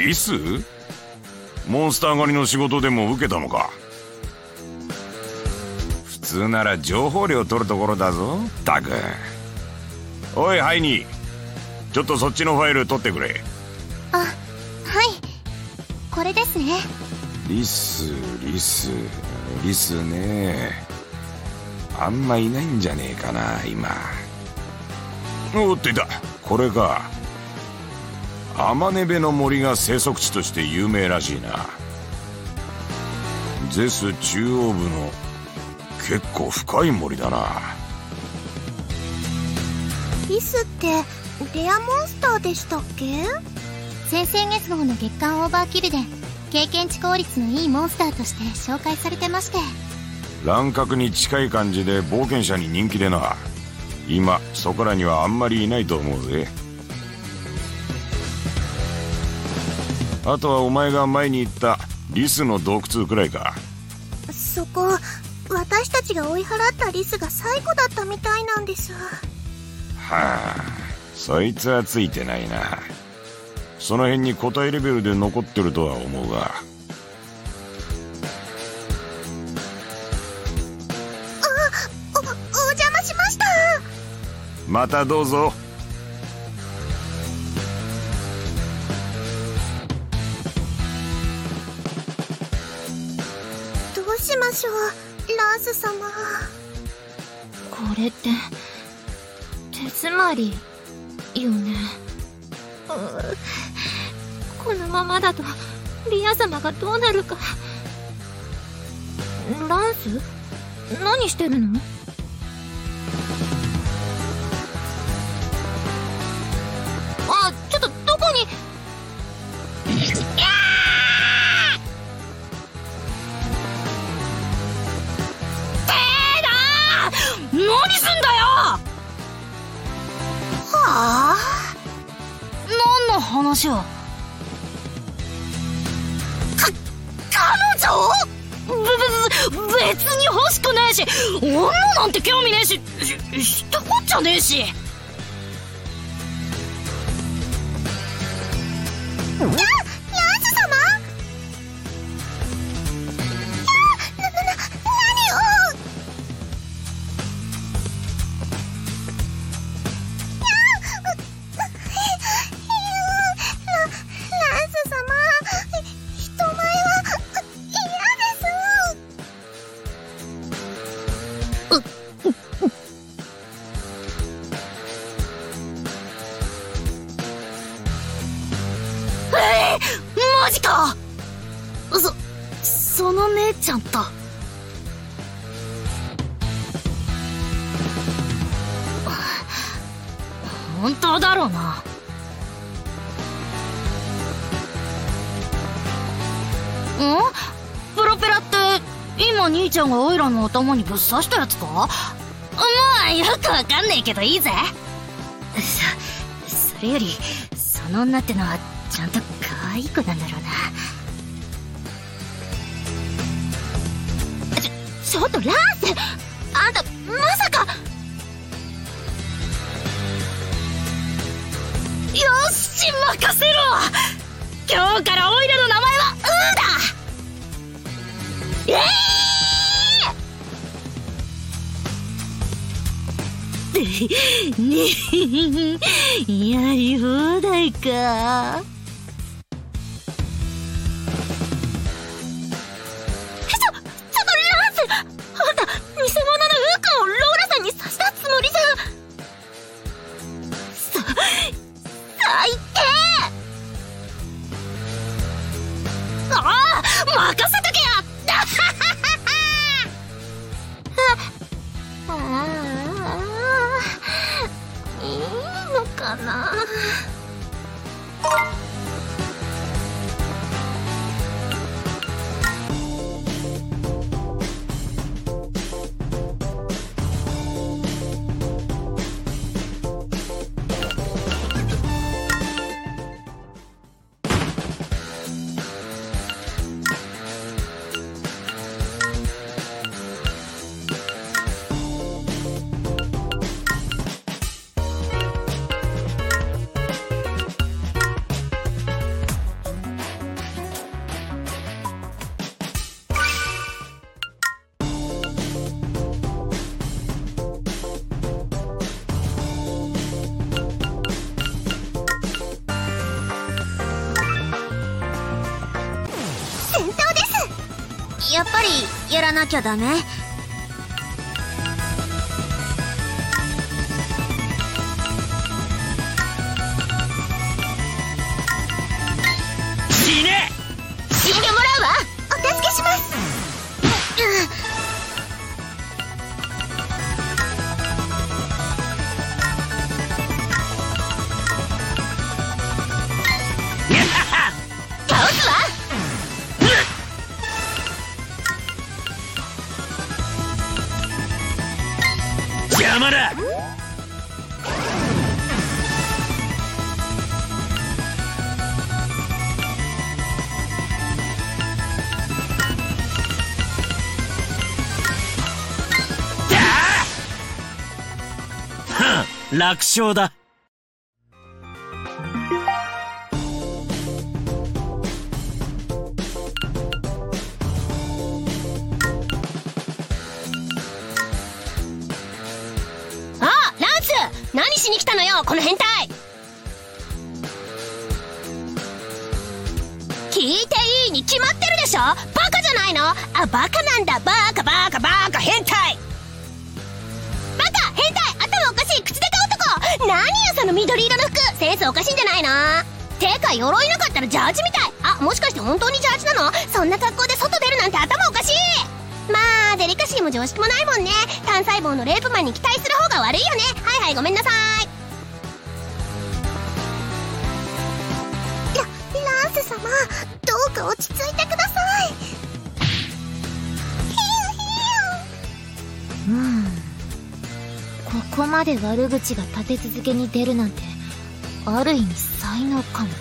リス？モンスター狩りの仕事でも受けたのか？普通なら情報量取るところだぞ。ったく。おいハイニー、ちょっとそっちのファイル取ってくれ。 あ、はい、これですね。 リスね。あんまいないんじゃねえかな今。おっていた、これか。アマネベの森が生息地として有名らしいな。ゼス中央部の結構深い森だな。 リスってレアモンスターでしたっけ？先々月号の月間オーバーキルで経験値効率のいいモンスターとして紹介されてまして、 乱獲に近い感じで冒険者に人気でな。今そこらにはあんまりいないと思うぜ。あとはお前が前に言ったリスの洞窟くらいか。 そこ、私たちが追い払ったリスが最後だったみたいなんです。 はあ、そいつはついてないな。その辺に個体レベルで残ってるとは思うが。 お邪魔しました。 またどうぞ。 どうしましょう、ランス様。これって手詰まりよね。このままだとリア様がどうなるか。ランス？何してるの？あ、ちょっとどこに。 何すんだよ！ はあ？ 何の話を？ 彼女？ 別に欲しくねえし、女なんて興味ねえし、知ったこっちゃねえし。 ランス様？何を？ランス様、人前は嫌です。 マジか。その姉ちゃんと。本当だろうな。プロペラって今兄ちゃんがオイラの頭にぶっ刺したやつか？まあよくわかんねえけどいいぜ。それよりその女ってのはちゃんと可愛い子なんだろうな。 ちょっとランス、あんたまさか。 よし任せろ。今日からオイラの名前はウーだ。やり放題か。 ランス、あんた偽物のウーカをローラさんに刺したつもりじゃ。最低。 任せとけよ。 いいのかな。 やっぱりやらなきゃダメ？ 死ね！ 死んでもらうわ。 お助けします。 倒すわ。 邪魔だ。楽勝だ。 あ、ランス、何しに来たのよこの変態。聞いていいに決まってるでしょ。バカじゃないの？あ、バカなんだ。バカバカバカ変態。バカ変態、頭おかしい口でか男。何よその緑色の服、センスおかしいんじゃないの？てか鎧なかったらジャージみたい。あ、もしかして本当にジャージなの？そんな格好で外出るなんて頭おかしい。まあデリカシーも常識もないもんね。単細胞のレープマンに期待する方が悪いよね。はいはい、ごめんなさい。 ランス様、どうか落ち着いてください。 ここまで悪口が立て続けに出るなんて、ある意味才能かも。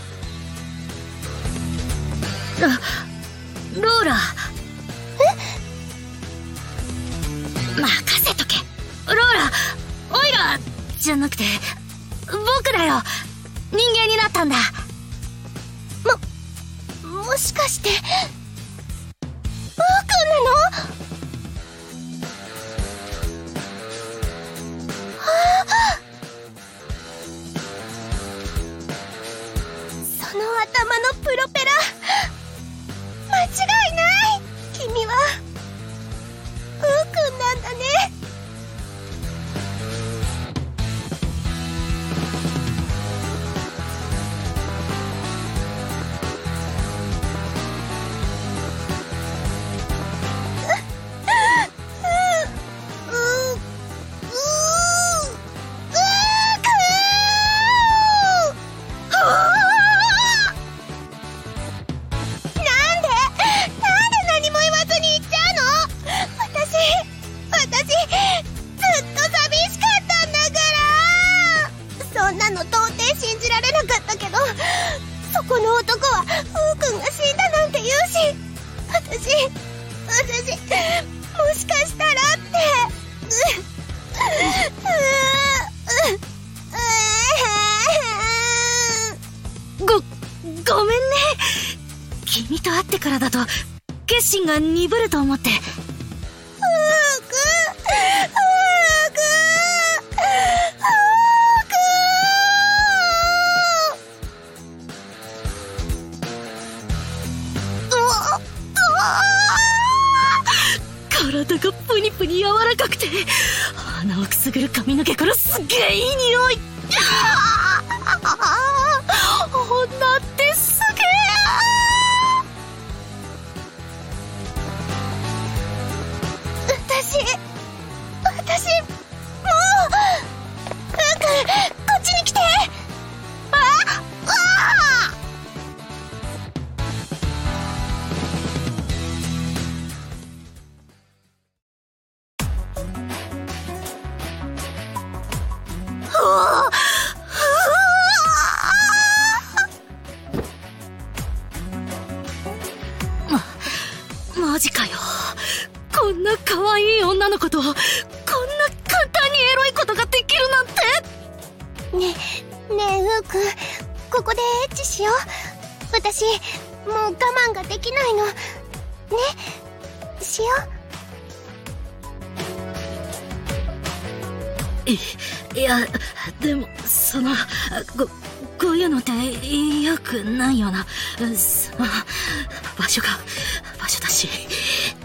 ローラ。任せとけ。ローラ、オイラじゃなくて僕だよ。人間になったんだ。 もしかしてバー君なの？その頭のプロペラ、間違いない。君はフー君なんだね。 ごめんね。君と会ってからだと決心が鈍ると思って。体がプニプニ柔らかくて鼻をくすぐる髪の毛からすっげえいい匂い。女ってすげえ。私もうフー君、こっちに来て。マジかよ。こんな可愛い女の子とこんな簡単にエロいことができるなんて。 ねえフー君、ここでエッチしよう。私もう我慢ができないのね。しよう。いやでもこういうのって良くないよな。その場所だし。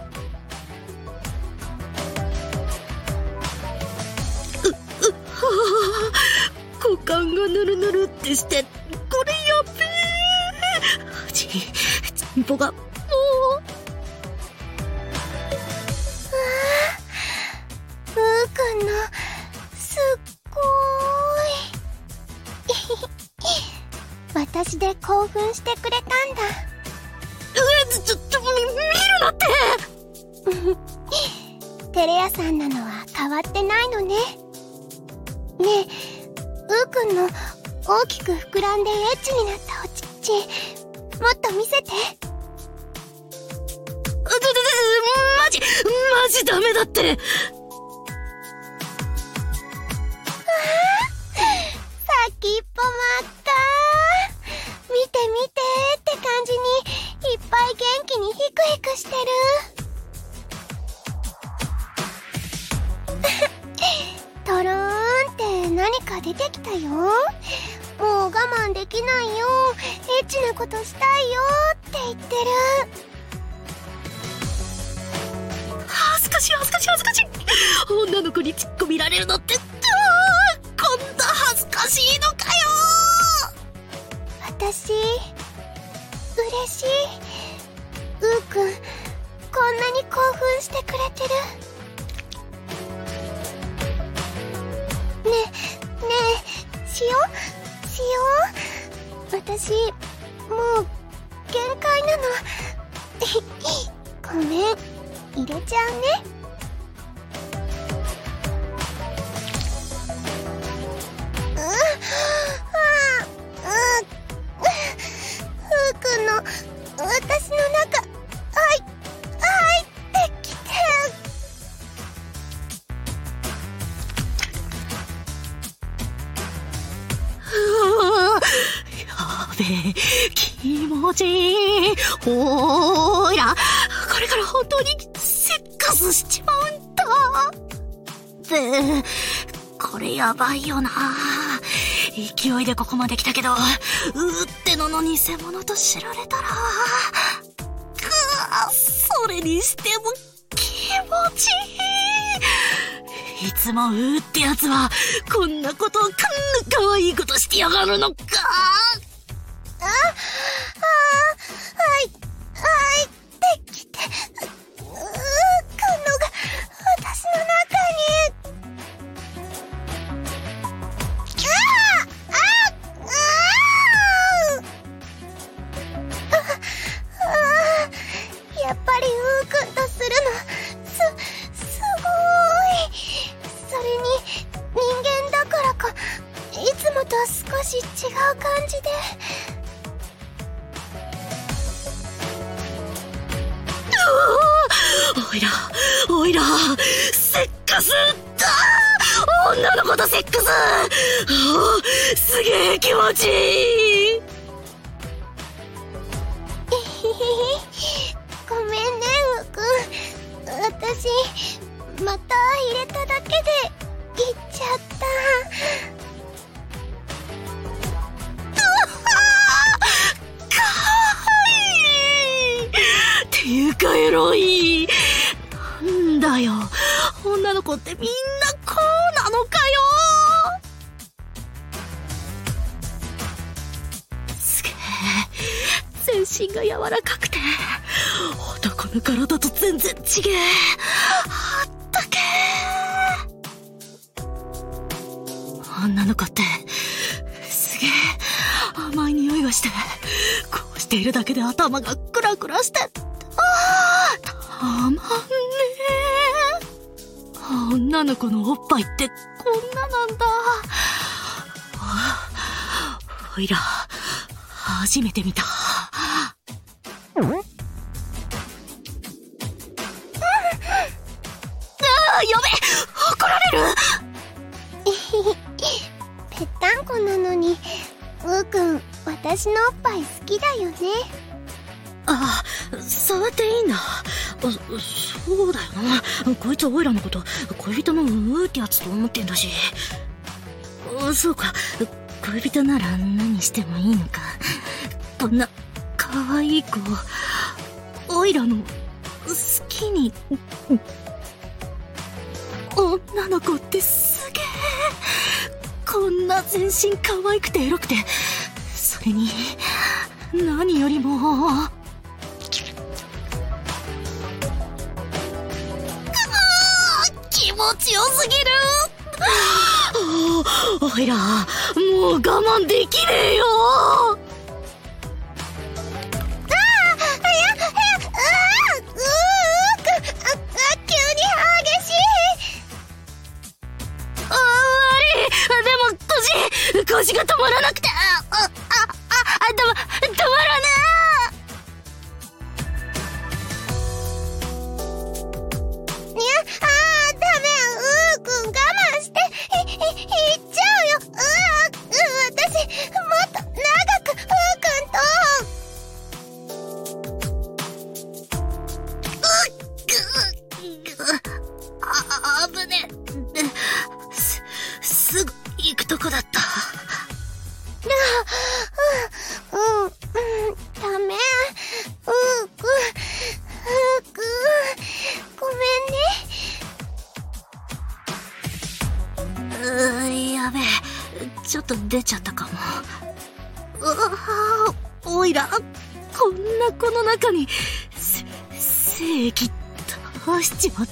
興奮してくれたんだ。 ちょ見るなってテレ屋さんなのは変わってないのね。ねえ、ウーくんの大きく膨らんでエッチになったおちっち、もっと見せて。 マジダメだって。 先っぽ真っ赤。見て見てって感じにいっぱい元気にヒクヒクしてる。トローンって何か出てきたよ。もう我慢できないよ、エッチなことしたいよって言ってる。 恥ずかしい。女の子に突っ込みられるのって、こんな恥ずかしいのかよ。 私嬉しい。ウーくん、こんなに興奮してくれてる。ねえ、しよう。私もう限界なの。ごめん、入れちゃうね。ふうくんの私の中入ってきて。 やべえ、気持ちいい。ほーら、これから本当にセックスしちまうんだ。で、これやばいよな。勢いでここまで来たけど、うーってのの偽物と知られたら、それにしても気持ちいい。いつもうーってやつはこんなことをこんな可愛いことしてやがるのか。 入ってきて。くんのが私の中に。やっぱりウーくんとするのすごい。それに人間だからか、いつもと少し違う感じで。 おいらセックスだ。女の子とセックス。すげえ気持ちいい。 ごめんね、ウーくん。私また入れただけで行っちゃった。 かわいいっていうかエロい。なんだよ、女の子ってみんなこうなのかよ。すげえ、全身が柔らかくて男の体と全然違え。あったけー。女の子ってすげえ甘い匂いがして、こうしているだけで頭がクラクラして、たまんねえ。女の子のおっぱいってこんななんだ。おいら初めて見た。やべえ、怒られる。 ぺったんこなのに、ウーくん私のおっぱい好きだよね。 あ、触っていいんだ。そうだよな。こいつオイラのこと恋人のうーってやつと思ってんだし。そうか、恋人なら何してもいいのか。こんな可愛い子オイラの好きに。女の子ってすげえ。こんな全身可愛くてエロくて、それに何よりも気持ちよすぎる。おいらもう我慢できねえよ。 と出ちゃったかも。おいらこんなこの中に精液出しちまった。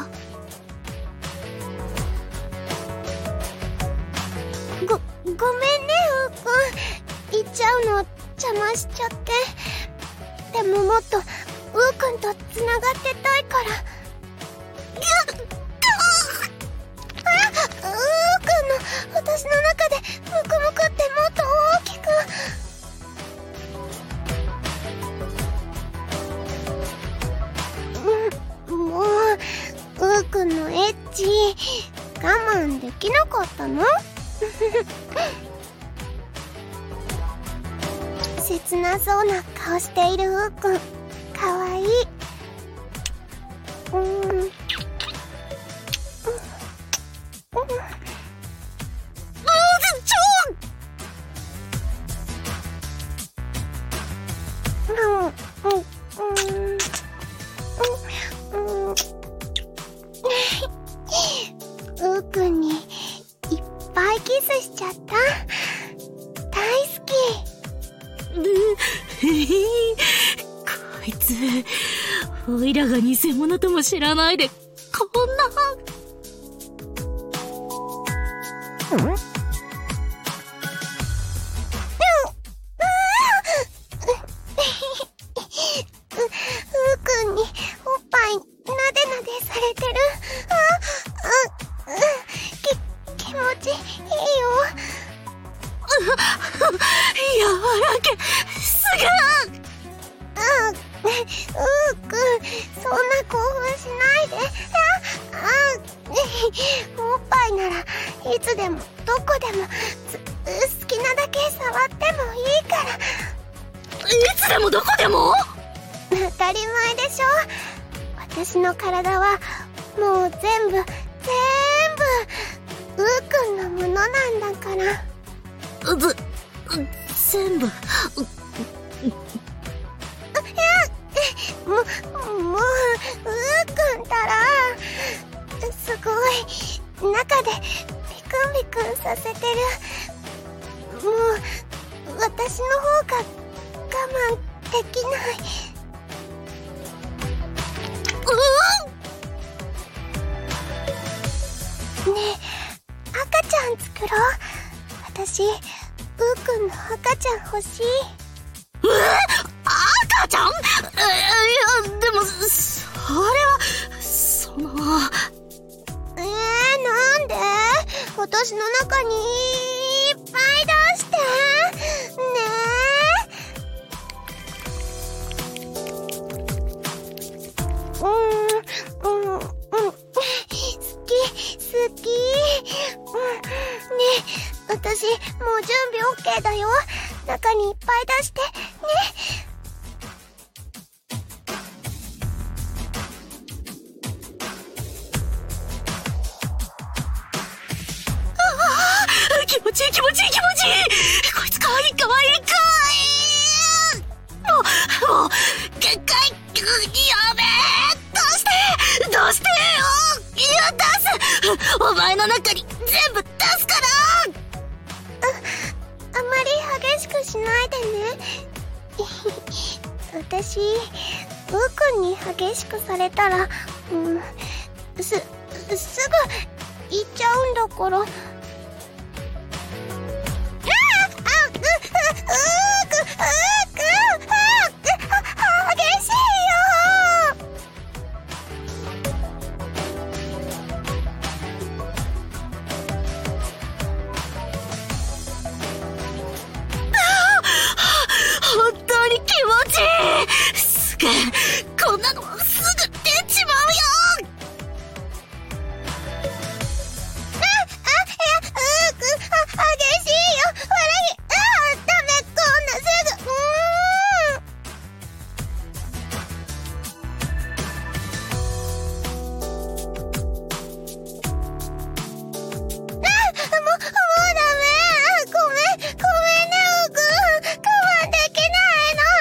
ごめんね、うーくん。行っちゃうの邪魔しちゃって。でももっとうーくんとつながってたいから。うーくんの私の中でムクムクってもっと大きく。もううーくんのエッチ我慢できなかったの？切なそうな顔しているうーくん、かわいい。うーくんにいっぱいキスしちゃった。大好き。 こいつおいらが偽物とも知らないでこんな。 うーくんにおっぱいなでなでされてる。気持ちいいよ。 やわらけすげえ。 うーくん、そんな興奮しないで。おっぱいならいつでもどこでも好きなだけ触ってもいいから。 いつでもどこでも？ 当たり前でしょ。私の体はもう全部うーくんのものなんだから。 全部。 もううーくんたらすごい中でビクンビクンさせてる。もう私の方が我慢できない。ねえ、赤ちゃん作ろう。私うーくんの赤ちゃん欲しい。 赤ちゃん？いやでもそれはなんで？私の中にいっぱい出して好き。ねえ、私もう準備 OK だよ。中にいっぱい出してね。 気持ちいい。こいつかわいい。もう限界。やべえ。出してよ。いや出す。お前の中に全部出すから。 あまり激しくしないでね。私うーくんに激しくされたらすぐ行っちゃうんだから。激しいよ。 本当に気持ちいい。すげえ、こんなのすぐ出ちまうよ。 激しいよ。笑い。ダメ、こんなすぐ。もうダメ。ごめんね、うーくん。我慢できないの。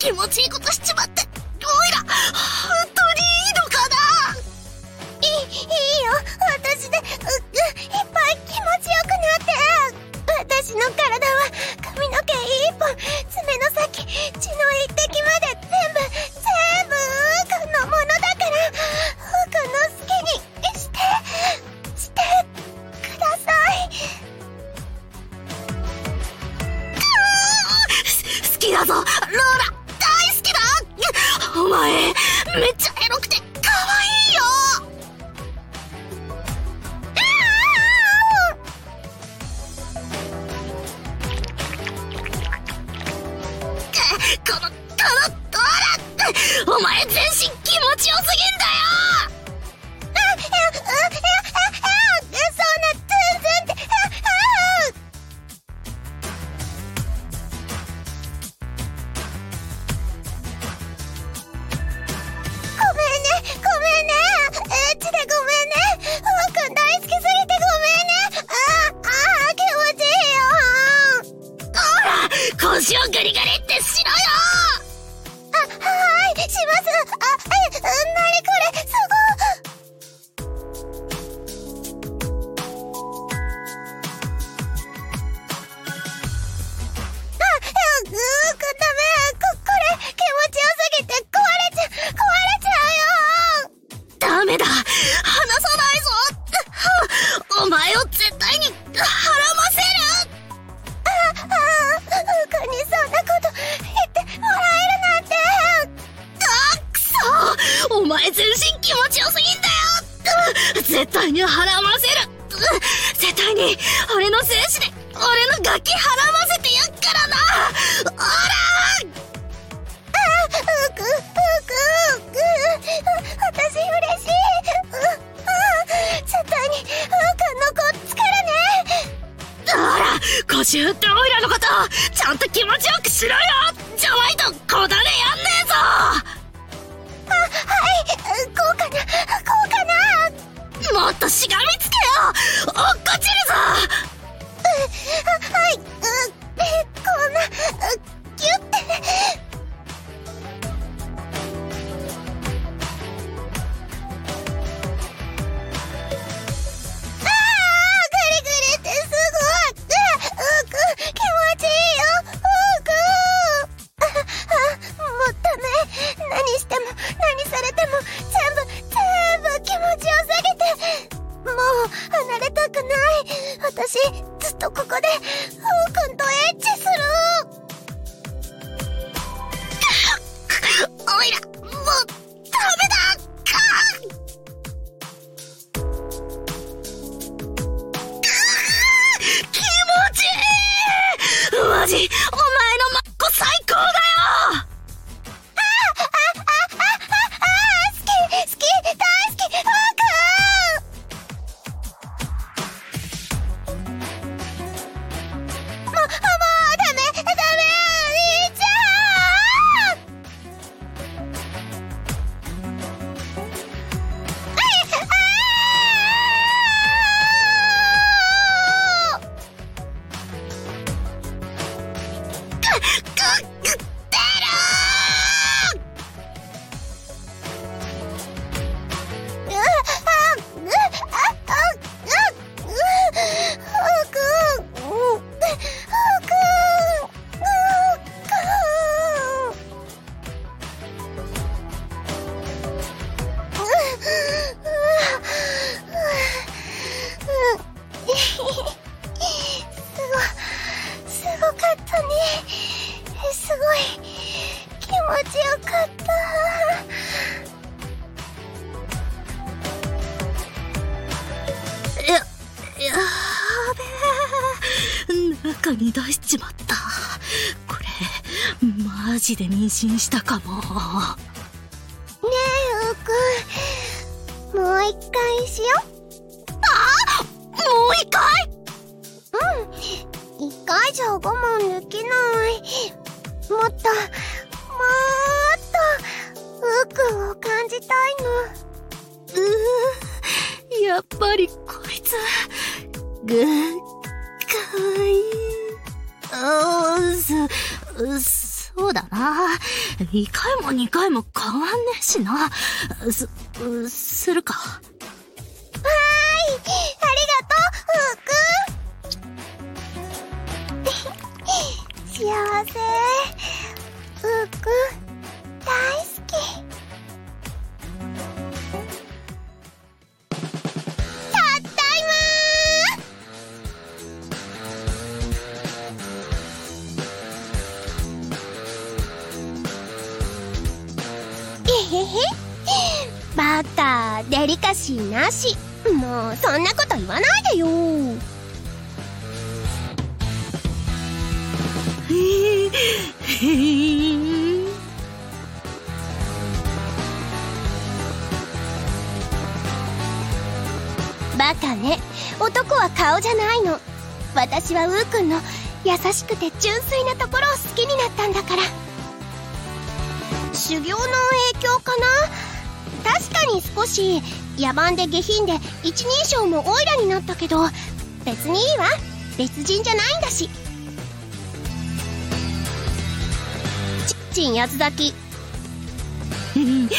気持ちいいことしちまって、オイラ、本当にいいのかな？ いいよ。私で、いっぱい気持ちよくなって。私の体は髪の毛一本、爪の先、血の一滴まで全部ウーくんのものだから、ウーくんの好きにしてください。 好きだぞ、ローラ、大好きだ。お前、めっちゃエロくて可愛いよ。このドーラ、お前全身気持ちよすぎんだよ。 そんなツンツンって。ごめんね。エッチでごめんね。ふうくん大好きすぎてごめんね。気持ちいいよ。 ほら、腰をグリグリってしろよ。 はい、します。なにこれ、すごい。ダメ。これ、気持ちよすぎて壊れちゃうよ。 ダメだ、離さないぞ。お前を絶対に孕ませる。 ふうくんにそんなこと言ってもらえるなんて。 くそ、お前全身気持ちよすぎんだよ。絶対に孕ませる。絶対に俺の精子で俺のガキ孕ませてやっからな。ほら、 ふうくん、私嬉しい。絶対にふうくんの子作るね。 ほら、腰振ってオイラのことちゃんと気持ちよくしろよ。じゃないとこだねやんねえぞ。 はい、こうかな。 もっとしがみつけよ。落っこちるぞ。 はい、こんな、ギュッて。グリグリってすごい。気持ちいいよ。もうダメ。何しても何されても全部気持ちよすぎて、もう離れたくない。私ずっとここでふうくんとエッチする。 オイラ、もうダメだ。気持ちいい。マジ、お前のマッコ最高だよ。 好き、大好き、ふうくん。もうダメ、いっちゃすごかったね。すごい気持ちよかった。 やべえ、中に出しちまった。これマジで妊娠したかも。 ねえ、うーくん、もう一回しよ。 もう一回？ 一回じゃ我慢できない。もっとうーくんを感じたいの。 やっぱりこいつかわいい。そうだな。 1回も2回も変わんねえしな。するか。 はーい、ありがとう、ふうくん。幸せ。ふうくん、大好き。たっだいまー。えへへ。バカ、デリカシーなし。もうそんなこと言わないでよ。バカね、男は顔じゃないの。私はウーくんの優しくて純粋なところを好きになったんだから。修行の影響かな。確かに少し野蛮で下品で一人称もオイラになったけど、別にいいわ。別人じゃないんだし。ちんやつ咲き。ん？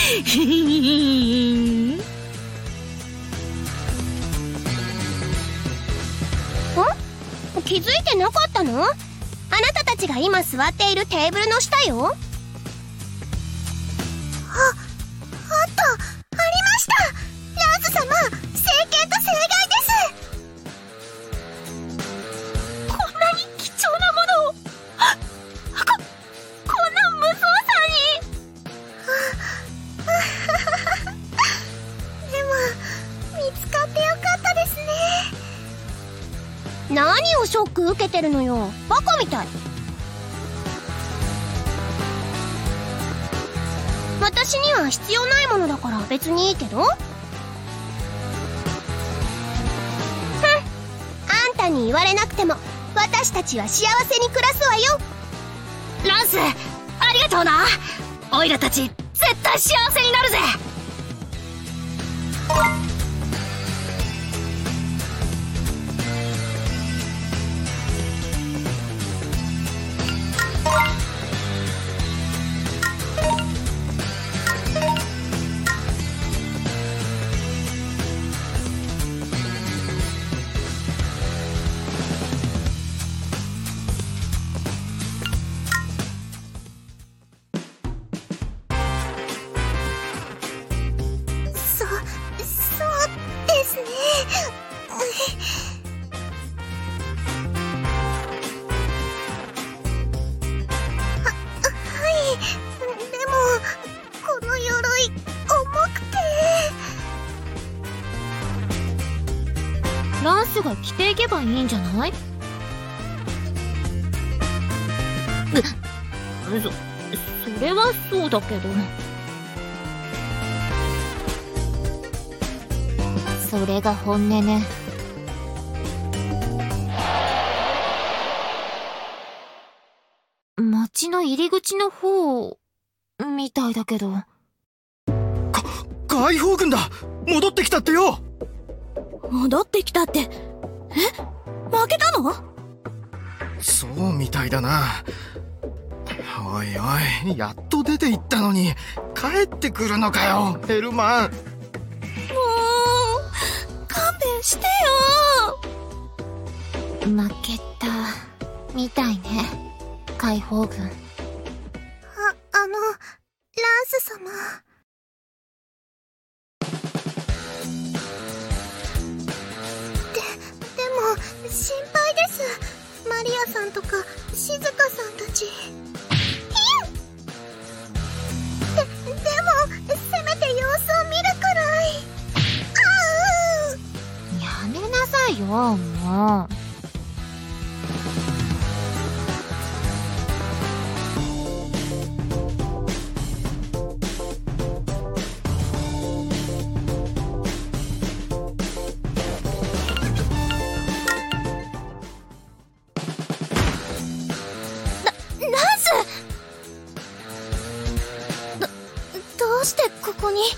気づいてなかったの？あなたたちが今座っているテーブルの下よ。あった、ありました。ラーズ様、正形と正解です。こんなに貴重なものを、こんな無造作に。でも、見つかってよかったですね。何をショック受けてるのよ、バカみたい。私には必要ないものだから別にいいけど。あんたに言われなくても私たちは幸せに暮らすわよ。 ランス、ありがとうな。オイラたち絶対幸せになるぜ。 そうですね。はい。でも、この鎧、重くて。 ランスが着ていけばいいんじゃない？それはそうだけど。それが本音ね。町の入り口の方みたいだけど。 解放軍だ。戻ってきたってよ。 戻ってきたって。負けたの？ そうみたいだな。おいおい、やっと出て行ったのに帰ってくるのかよ、ヘルマン。 勘弁してよ。 負けたみたいね、解放軍。 ランス様。でも心配です。マリアさんとか静香さんたち。でもせめて様子を見るくらい。 やめなさいよ、もう。 どうしてここに？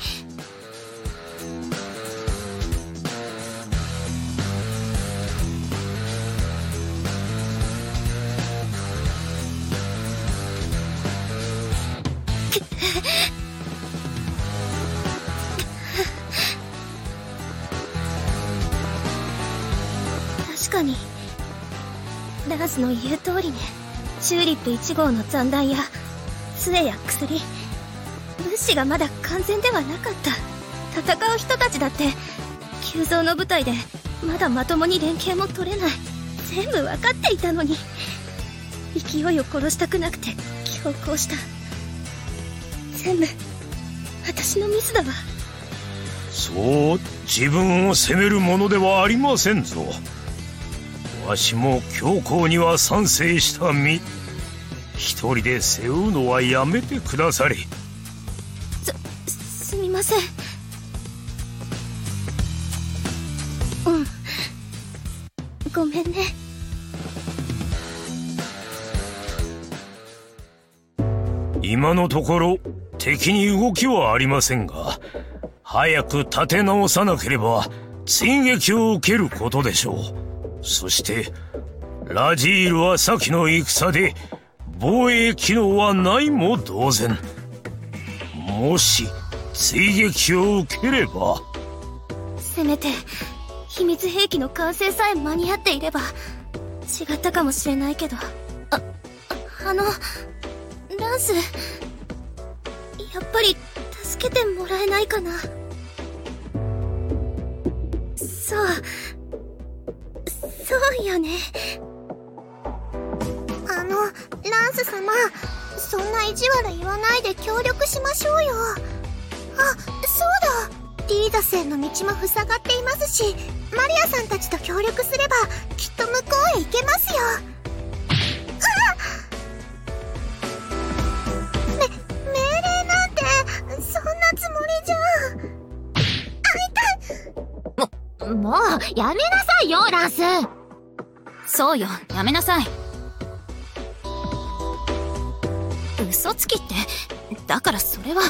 確かにランスの言う通りね。チューリップ1号の残弾や杖や薬、物資がまだ完全ではなかった。戦う人たちだって急増の部隊でまだまともに連携も取れない。全部わかっていたのに、勢いを殺したくなくて強行した。全部私のミスだわ。 そう自分を責めるものではありませんぞ。わしも強行には賛成した身。一人で背負うのはやめてくだされ。 すみません。ごめんね。 今のところ敵に動きはありませんが、早く立て直さなければ追撃を受けることでしょう。そしてラジールは先の戦で防衛機能はないも同然。もし追撃を受ければ、 せめて秘密兵器の完成さえ間に合っていれば違ったかもしれないけど。ランス、やっぱり助けてもらえないかな。そうよね。 ランス様、そんな意地悪言わないで協力しましょうよ。あ、そうだ、リーザ戦の道も塞がっていますし、マリアさんたちと協力すればきっと向こうへ行けますよ。命令なんてそんなつもりじゃ。 もうやめなさいよランス。 そうよ、やめなさい。嘘つきって、だからそれは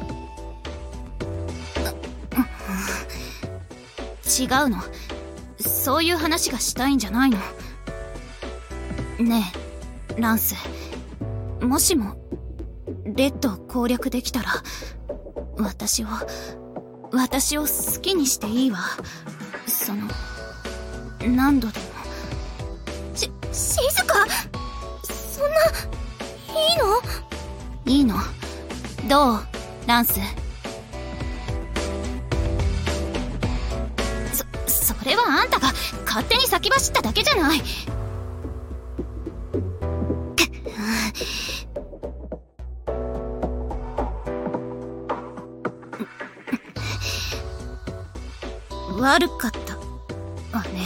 違うの。そういう話がしたいんじゃないの。ねえランス、もしもレッドを攻略できたら私を好きにしていいわ。何度でも。静か、そんないいの。どうランス。それはあんたが勝手に先走っただけじゃない。悪かったわね。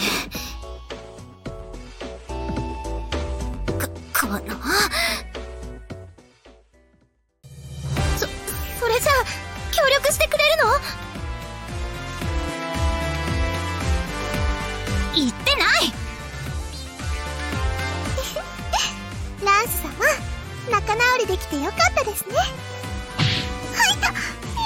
かな。それじゃあ協力してくれるの？言ってない。 ランス様、仲直りできてよかったですね。はいた、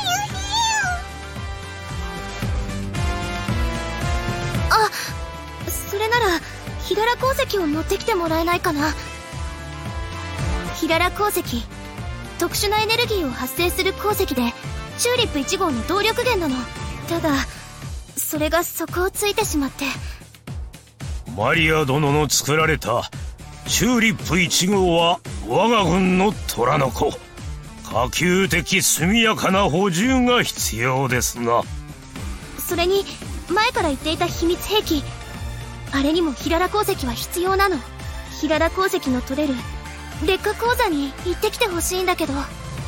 それならヒララ鉱石を持ってきてもらえないかな。ヒララ鉱石、特殊なエネルギーを発生する鉱石でチューリップ1号の動力源なの。ただそれが底をついてしまって。 マリア殿の作られたチューリップ1号は我が軍の虎の子。可及的速やかな補充が必要ですな。 それに前から言っていた秘密兵器、あれにもヒララ鉱石は必要なの。ヒララ鉱石の取れる劣化鉱山に行ってきてほしいんだけど。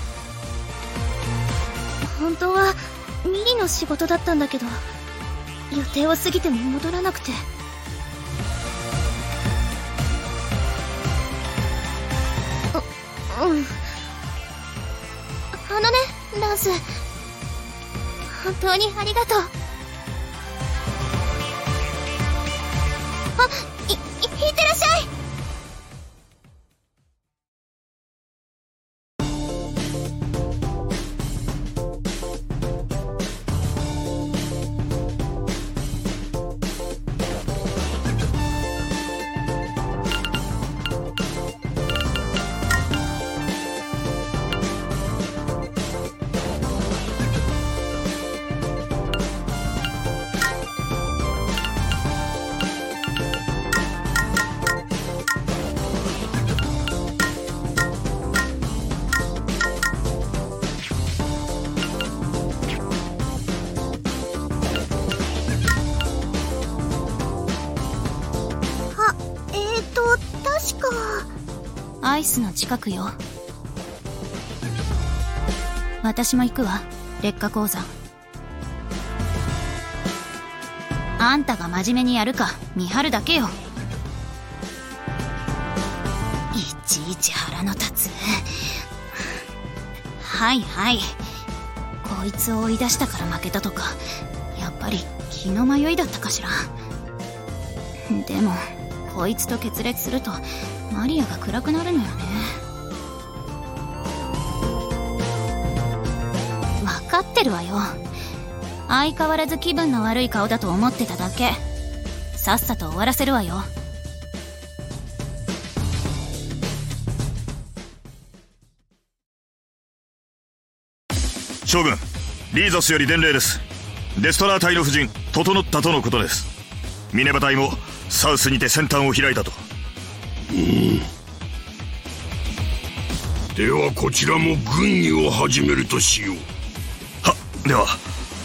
本当はミリの仕事だったんだけど、予定を過ぎても戻らなくて。ランス、本当にありがとう。いってらっしゃい。 アイスの近くよ。私も行くわ、劣化鉱山。あんたが真面目にやるか見張るだけよ。いちいち腹の立つ。はいはい、こいつを追い出したから負けたとか、やっぱり気の迷いだったかしら。でもこいつと決裂するとマリアが暗くなるのよね。分かってるわよ。相変わらず気分の悪い顔だと思ってただけ。さっさと終わらせるわよ。 将軍、リーザスより伝令です。デストラー隊の布陣整ったとのことです。ミネバ隊もサウスにて先端を開いたと。 ではこちらも軍議を始めるとしよう。 は、では。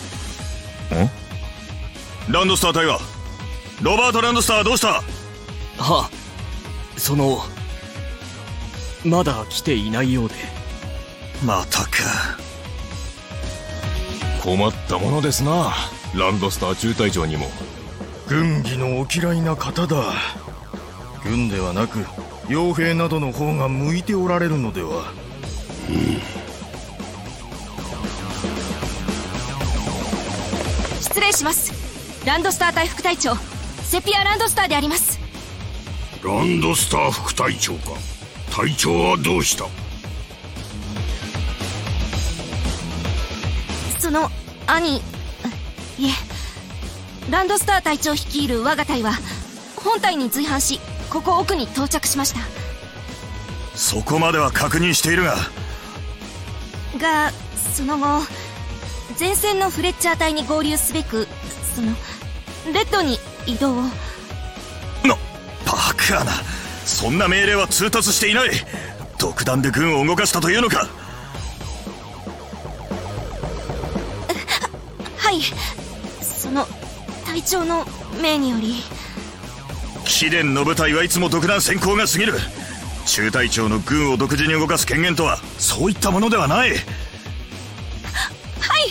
ランドスター隊はロバート・ランドスターはどうした？ は、まだ来ていないようで。 またか。 困ったものですな、ランドスター中隊長にも。 軍議のお嫌いな方だ。軍ではなく傭兵などの方が向いておられるのでは。 失礼します。ランドスター隊副隊長セピア・ランドスターであります。 ランドスター副隊長か。隊長はどうした？ その兄、いえ、ランドスター隊長率いる我が隊は本隊に随伴し、ここ奥に到着しました。 そこまでは確認しているが、 その後前線のフレッチャー隊に合流すべくレッドに移動を。 バカな、そんな命令は通達していない。独断で軍を動かしたというのか？ はい、隊長の命により。 貴殿の部隊はいつも独断専行が過ぎる。中隊長の軍を独自に動かす権限とはそういったものではない。 はい、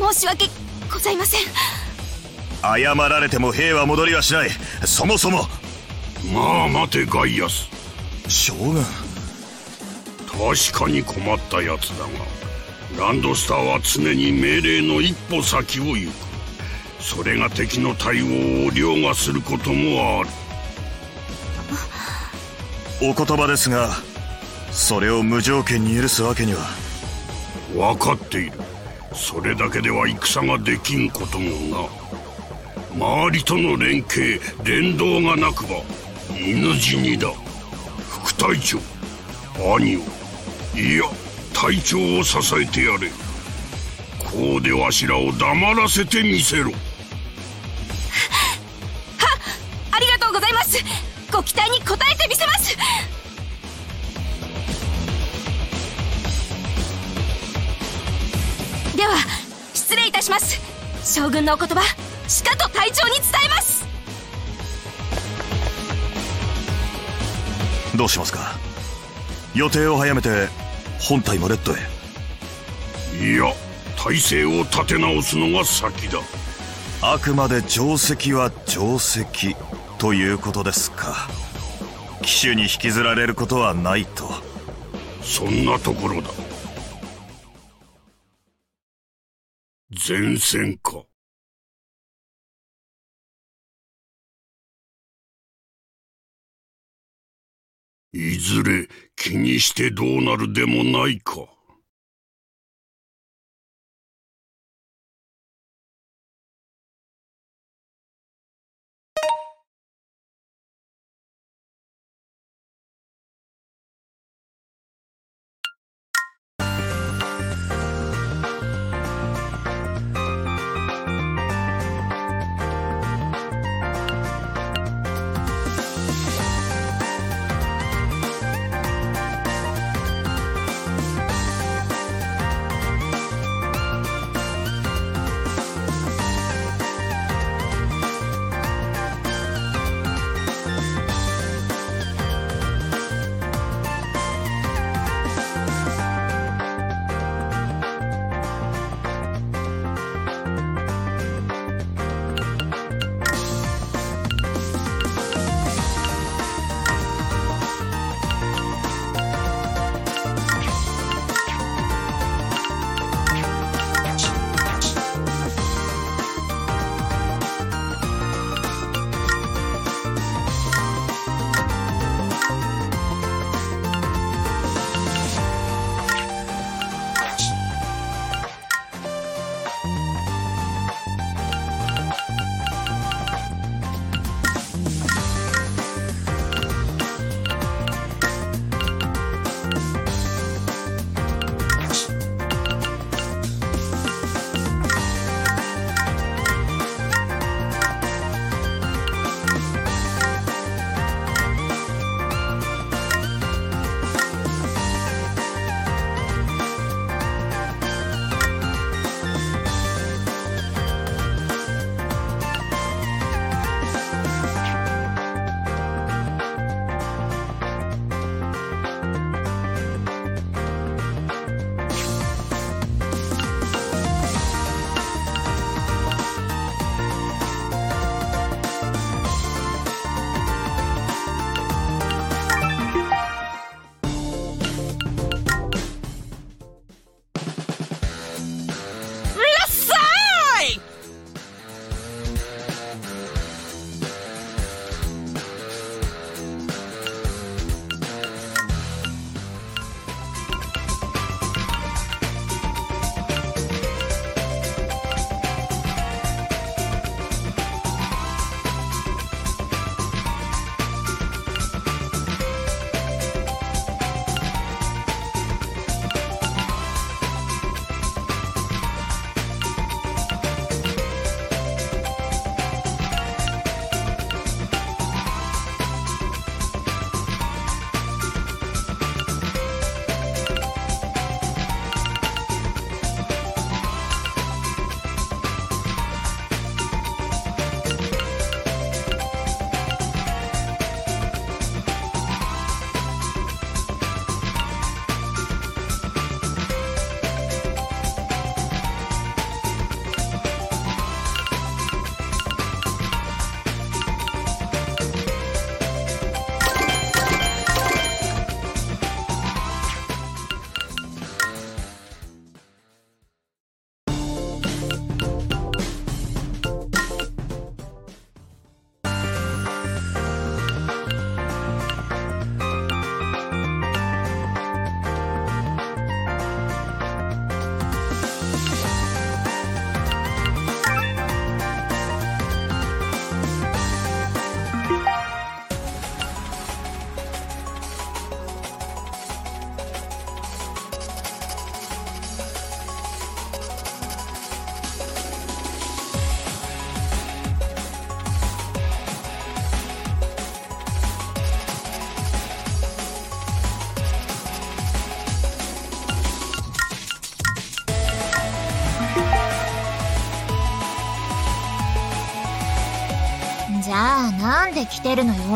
申し訳ございません。 謝られても兵は戻りはしない。そもそも。 まあ待てガイアス。 将軍、 確かに困ったやつだが、ランドスターは常に命令の一歩先を行く。それが敵の対応を凌駕することもある。 お言葉ですが、それを無条件に許すわけには。 分かっている。それだけでは戦ができんこともな。周りとの連携連動がなくば犬死にだ。副隊長、兄を、いや隊長を支えてやれ。こうでわしらを黙らせてみせろ。 ありがとうございます。ご期待に応えてみせます。では失礼いたします。将軍のお言葉しかと隊長に伝えます。 どうしますか？予定を早めて本隊もレッドへ。 いや、体制を立て直すのが先だ。 あくまで定石は定石ということですか。騎手に引きずられることはないと。 そんなところだ。前線か。いずれ気にしてどうなるでもないか。 なんで来てるのよ。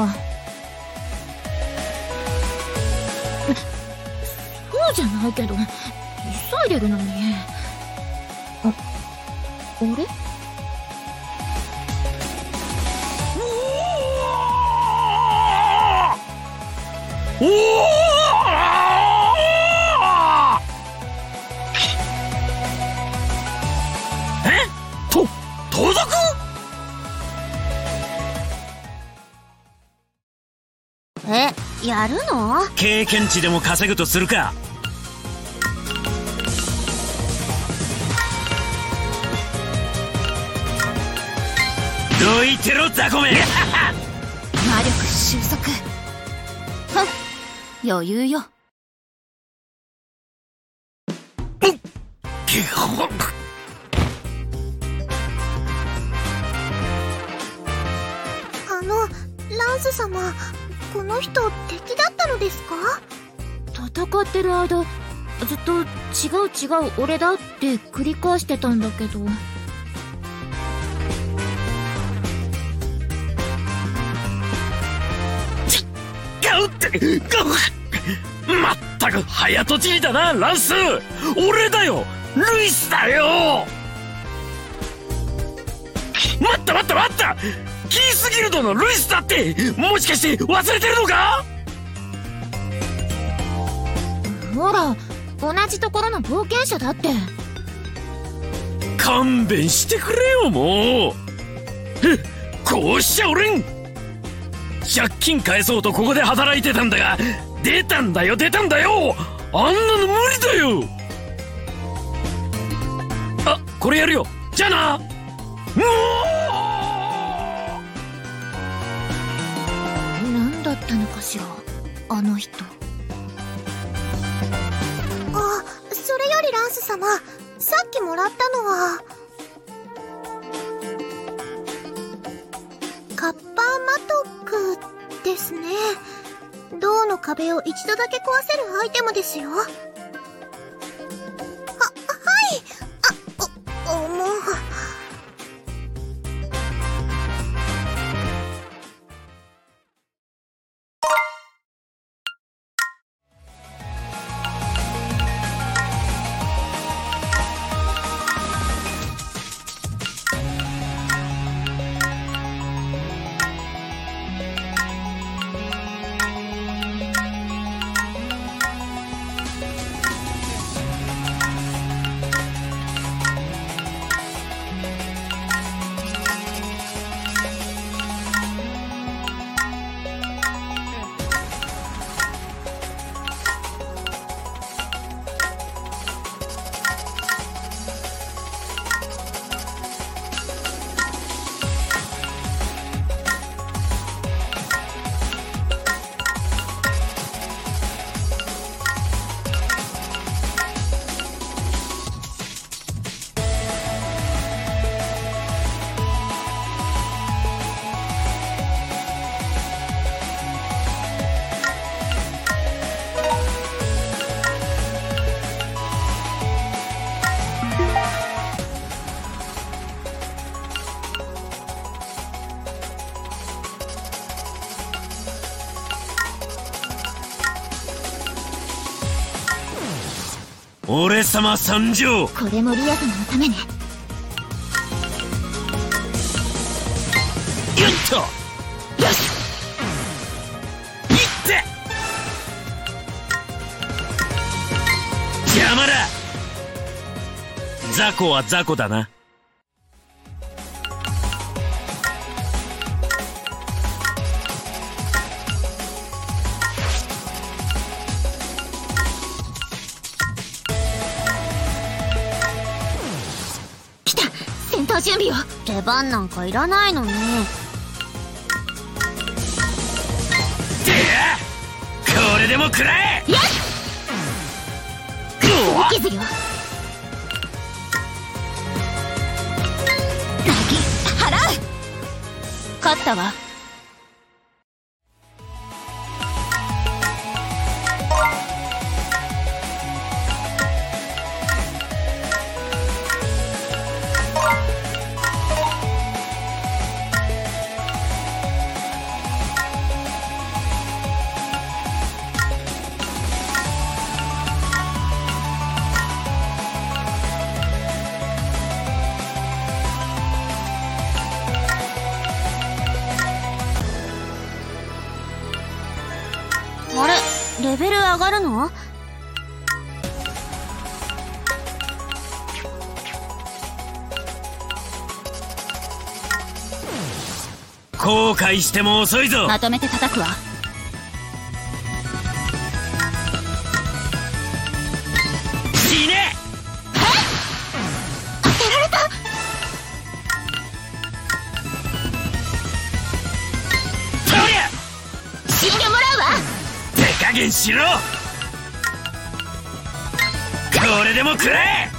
そうじゃないけど、急いでるのに。あれ？ おお！盗賊？ やるの？ 経験値でも稼ぐとするか。どいてろ雑魚め。魔力収束。余裕よ。 ランス様、この人敵だったのですか？ 戦ってる間ずっと違う俺だって繰り返してたんだけど。 まったく早とちりだなランス。俺だよ、ルイスだよ。待ったキースギルドのルイスだって。もしかして忘れてるのか？ ほら、同じところの冒険者だって。 勘弁してくれよもう。こうしちゃおれん。借金返そうとここで働いてたんだが、出たんだよ。あんなの無理だよ。あ、これやるよ。じゃあな。 何だったのかしら、あの人。 それよりランス様、さっきもらったのはカッパーマトックですね。銅の壁を一度だけ壊せるアイテムですよ。はい。もう。 俺様参上。 これもリア様のためね。 よっと、よし、いって邪魔だ。雑魚は雑魚だな。 準備を。 出番なんかいらないのね。 これでも食らえ。 よし、傷よ。払う。勝ったわ。 ベル上がるの？ 後悔しても遅いぞ。 まとめて叩くわ。 死ね。 当てられた。 とりゃ死んでもらうわ。 手加減しろ。これでも食らえ。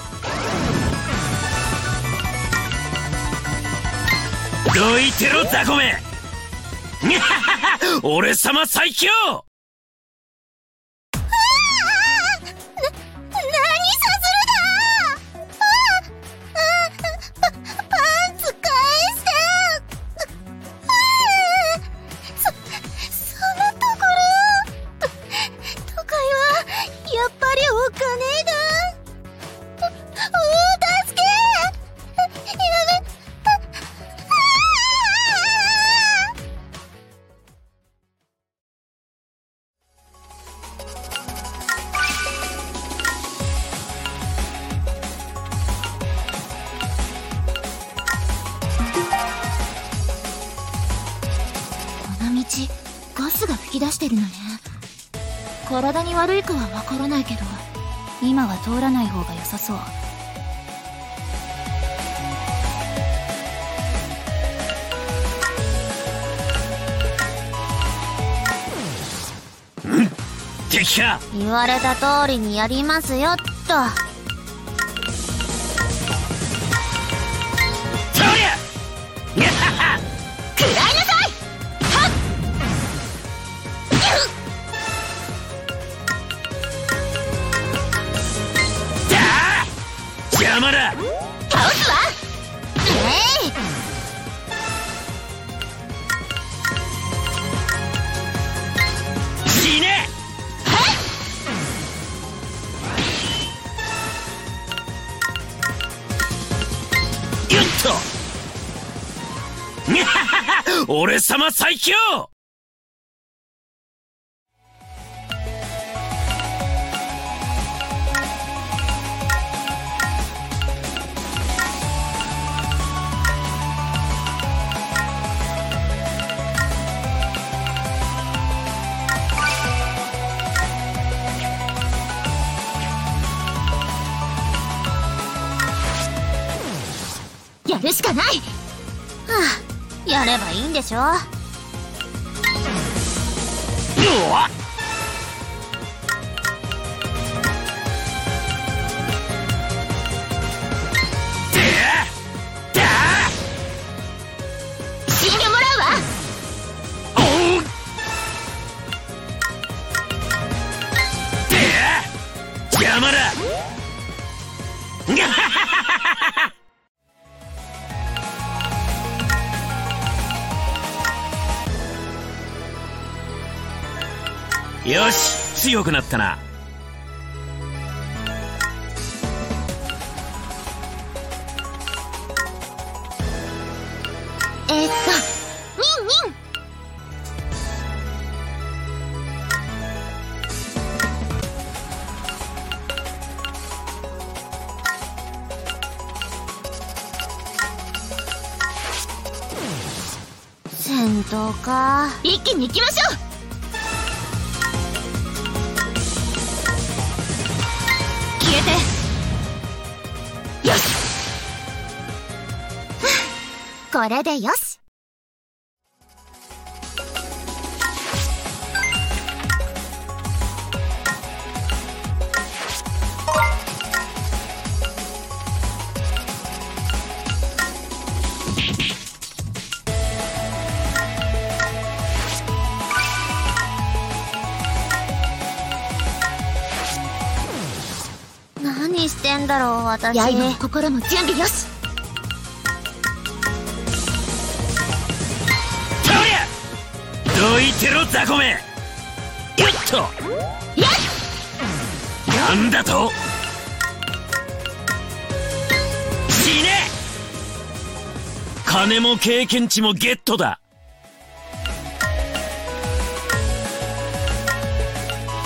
どいてろ雑魚め。俺様最強。 ガスが噴き出してるのね。体に悪いかはわからないけど、 今は通らない方が良さそう。 敵か。 言われた通りにやりますよっと。 そりゃ食らいなさい。はっ邪魔だ。 倒すわ。 死ね。ゆっと俺様最強。 やるしかない。はあ、やればいいんでしょ。 うわっ。 死んでもらうわ。 おう。邪魔だ。よし、強くなったな。 ニンニン。 戦闘か。 一気に行きましょう。消えて。よし。 これでよし。何してんだろう私。 刃も心も準備よし。 とりゃどいてろ雑魚め。よっとやっ。 なんだと。死ね。金も経験値もゲットだ。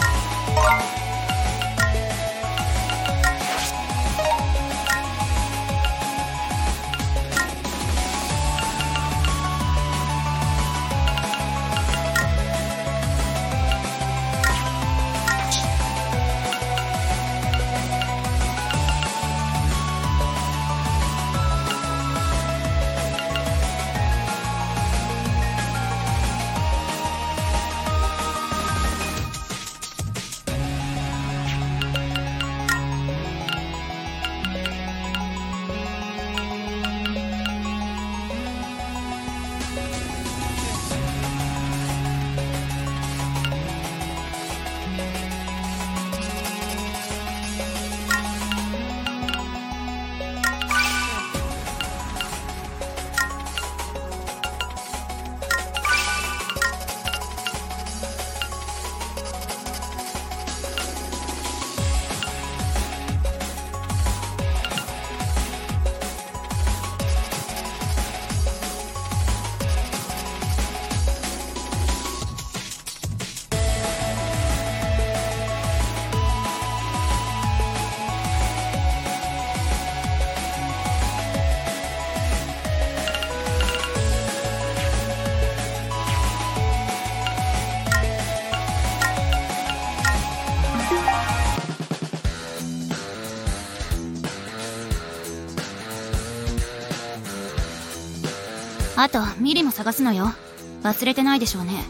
あとミリも探すのよ。忘れてないでしょうね。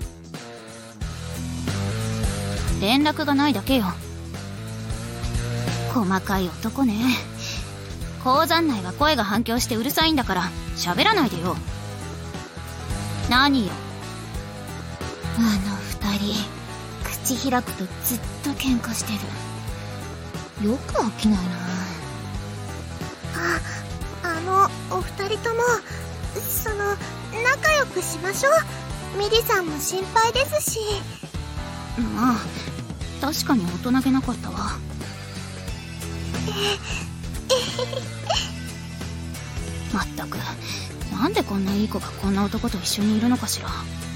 連絡がないだけよ。細かい男ね。鉱山内は声が反響してうるさいんだから喋らないでよ。何よ。あの二人口開くとずっと喧嘩してる。よく飽きないな。 お二人とも仲良くしましょう。ミリさんも心配ですし。 まあ確かに大人げなかったわ。まったく、なんでこんないい子がこんな男と一緒にいるのかしら。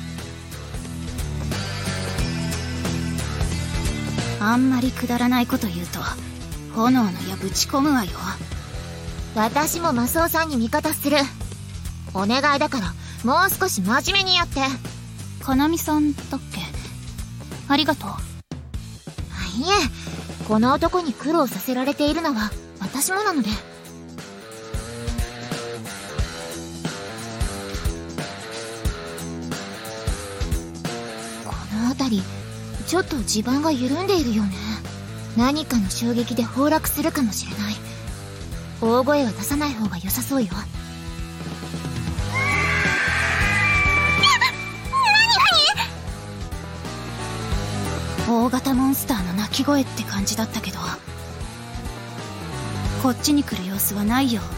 あんまりくだらないこと言うと炎の矢ぶち込むわよ。 私もマスオさんに味方する。お願いだからもう少し真面目にやって。 かなみさんだっけ。ありがとう。 いえ、この男に苦労させられているのは私もなので。この辺りちょっと地盤が緩んでいるよね。何かの衝撃で崩落するかもしれない。大声は出さない方が良さそうよ。 大型モンスターの鳴き声って感じだったけど、こっちに来る様子はないよね。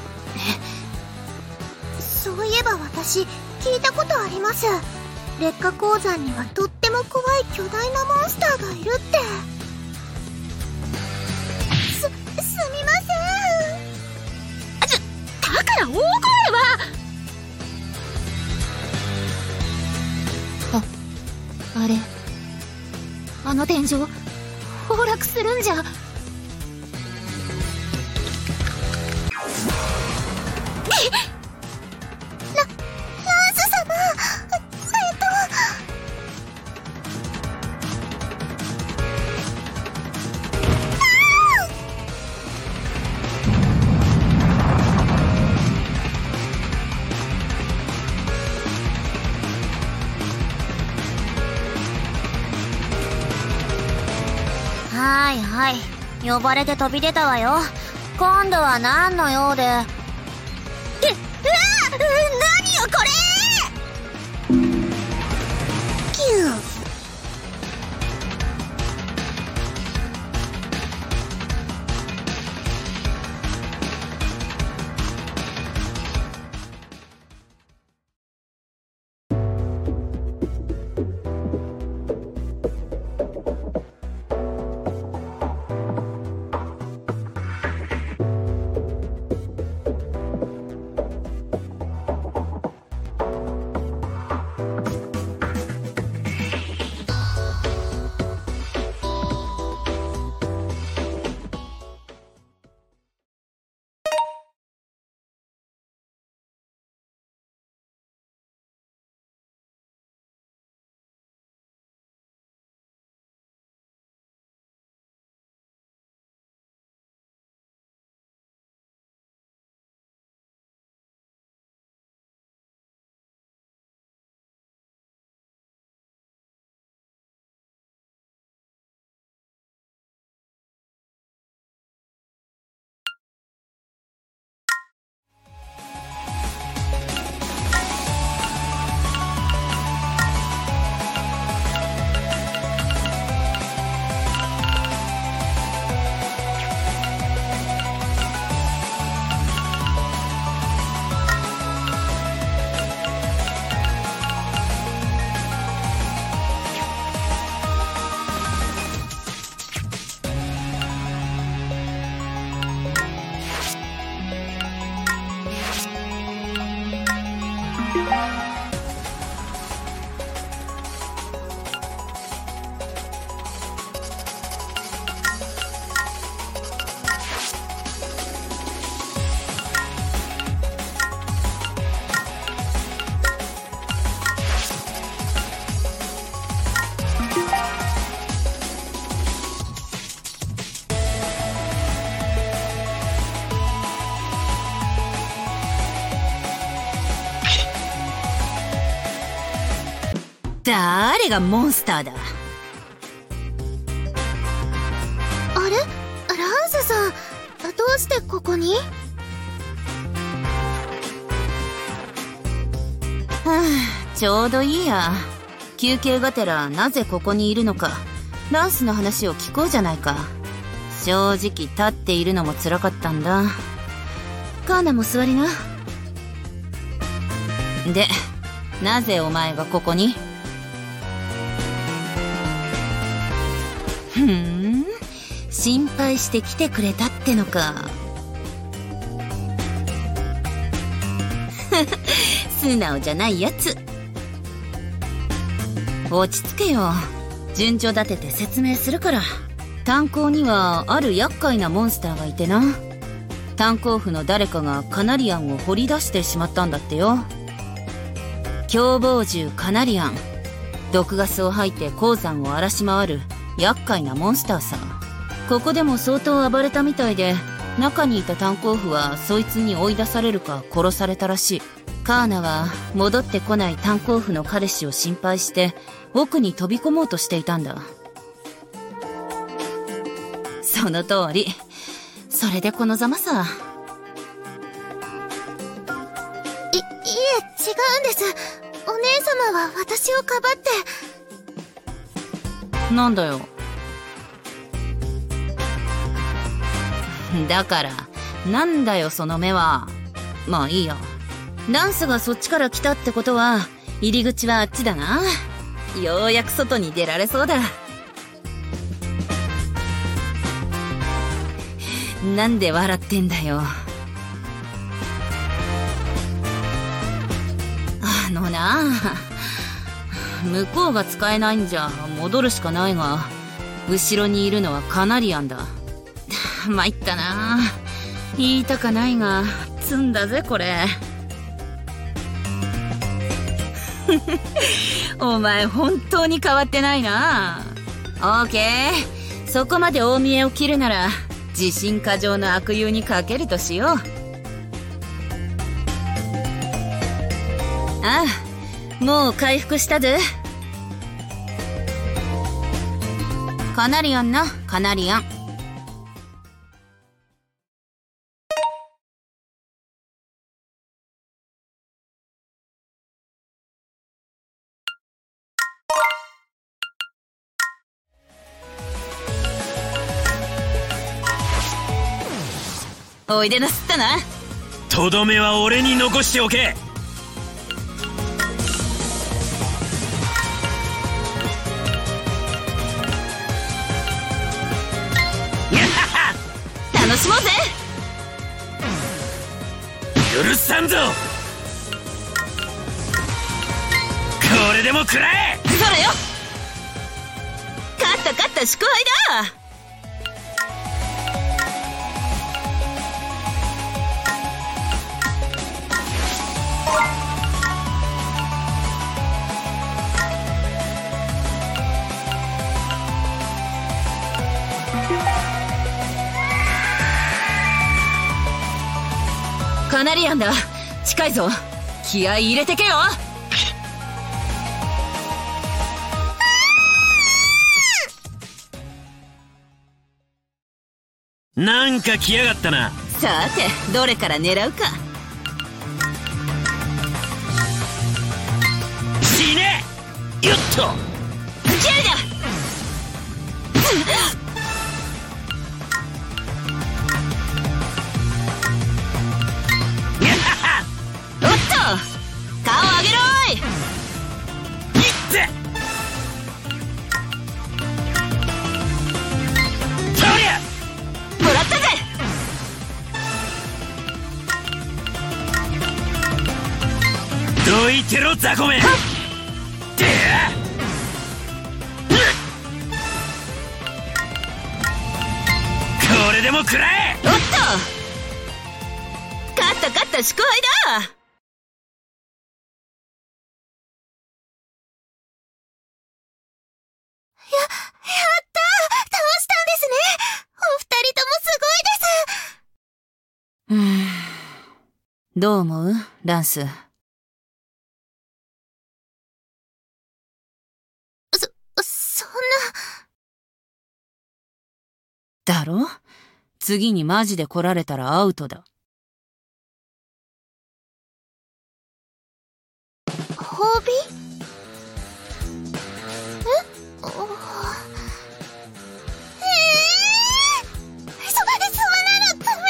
そういえば私聞いたことあります。劣化鉱山にはとっても怖い巨大なモンスターがいるって。すみません。 だから大声は。 あれ、あの天井崩落するんじゃ。ランス様、 はいはい、呼ばれて飛び出たわよ。今度は何の用で。 何よこれ。 キュー。 誰がモンスターだ。 あれ、ランスさん、どうしてここに？ ちょうどいいや。休憩がてらなぜここにいるのか、ランスの話を聞こうじゃないか。正直立っているのも辛かったんだ。カーナも座りな。で、なぜお前がここに？心配して来てくれたってのか。素直じゃないやつ。落ち着けよ。順序立てて説明するから。炭鉱にはある厄介なモンスターがいてな。炭鉱夫の誰かがカナリアンを掘り出してしまったんだってよ。凶暴獣カナリアン。毒ガスを吐いて鉱山を荒らし回る厄介なモンスターさ。ここでも相当暴れたみたいで、中にいた炭鉱夫はそいつに追い出されるか殺されたらしい。カーナは戻ってこない炭鉱夫の彼氏を心配して奥に飛び込もうとしていたんだ。その通り。それでこのざまさ。 いえ、違うんです。お姉様は私をかばって。 なんだよ。だから、なんだよその目は。まあいいや。ランスがそっちから来たってことは、入り口はあっちだな。ようやく外に出られそうだ。なんで笑ってんだよ。なあ、向こうが使えないんじゃ戻るしかないが、後ろにいるのはカナリアンだ。参ったな。言いたかないが積んだぜこれ。お前本当に変わってないな。オーケー、そこまで大見栄を切るなら自信過剰の悪友にかけるとしよう。ああ、もう回復したぜ。カナリアンな、カナリアン。おいでなすったな。 とどめは俺に残しておけ。 楽しもうぜ。 許さんぞ。これでも食らえ。 それよ。勝った祝杯だ。カナリアンだ。近いぞ。気合い入れてけよ。 なんか来やがったな。 さてどれから狙うか。 死ね。よっとジェルだ。顔上げろーい。 いってとりゃもらったぜ。 どいてろ雑魚め。でこれでも食らえ。 おっと、勝った祝杯だ。 やったー、倒したんですね。お二人ともすごいです。 どう思うランス。 だろ？次にマジで来られたらアウトだ。 褒美？そんなのダメ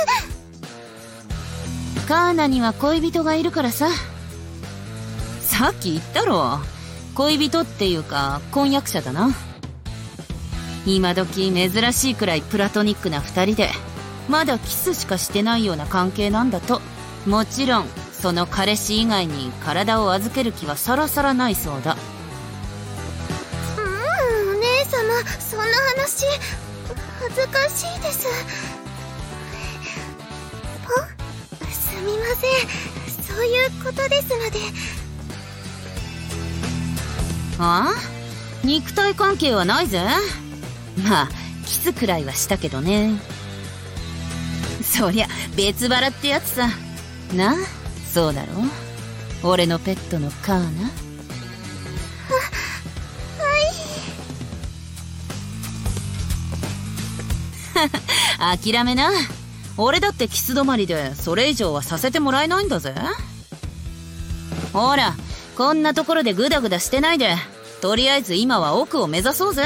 です。 カーナには恋人がいるからさ。さっき言ったろ。恋人っていうか婚約者だな。今時珍しいくらいプラトニックな二人で、まだキスしかしてないような関係なんだと。もちろんその彼氏以外に体を預ける気はさらさらないそうだ。 お姉様、そんな話恥ずかしいです。すみません、そういうことですので。 ああ？肉体関係はないぜ。まあキスくらいはしたけどね。そりゃ別腹ってやつさな。そうだろ？俺のペットのカーナ。はい。諦めな。俺だってキス止まりでそれ以上はさせてもらえないんだぜ。ほら、こんなところでグダグダしてないで、とりあえず今は奥を目指そうぜ。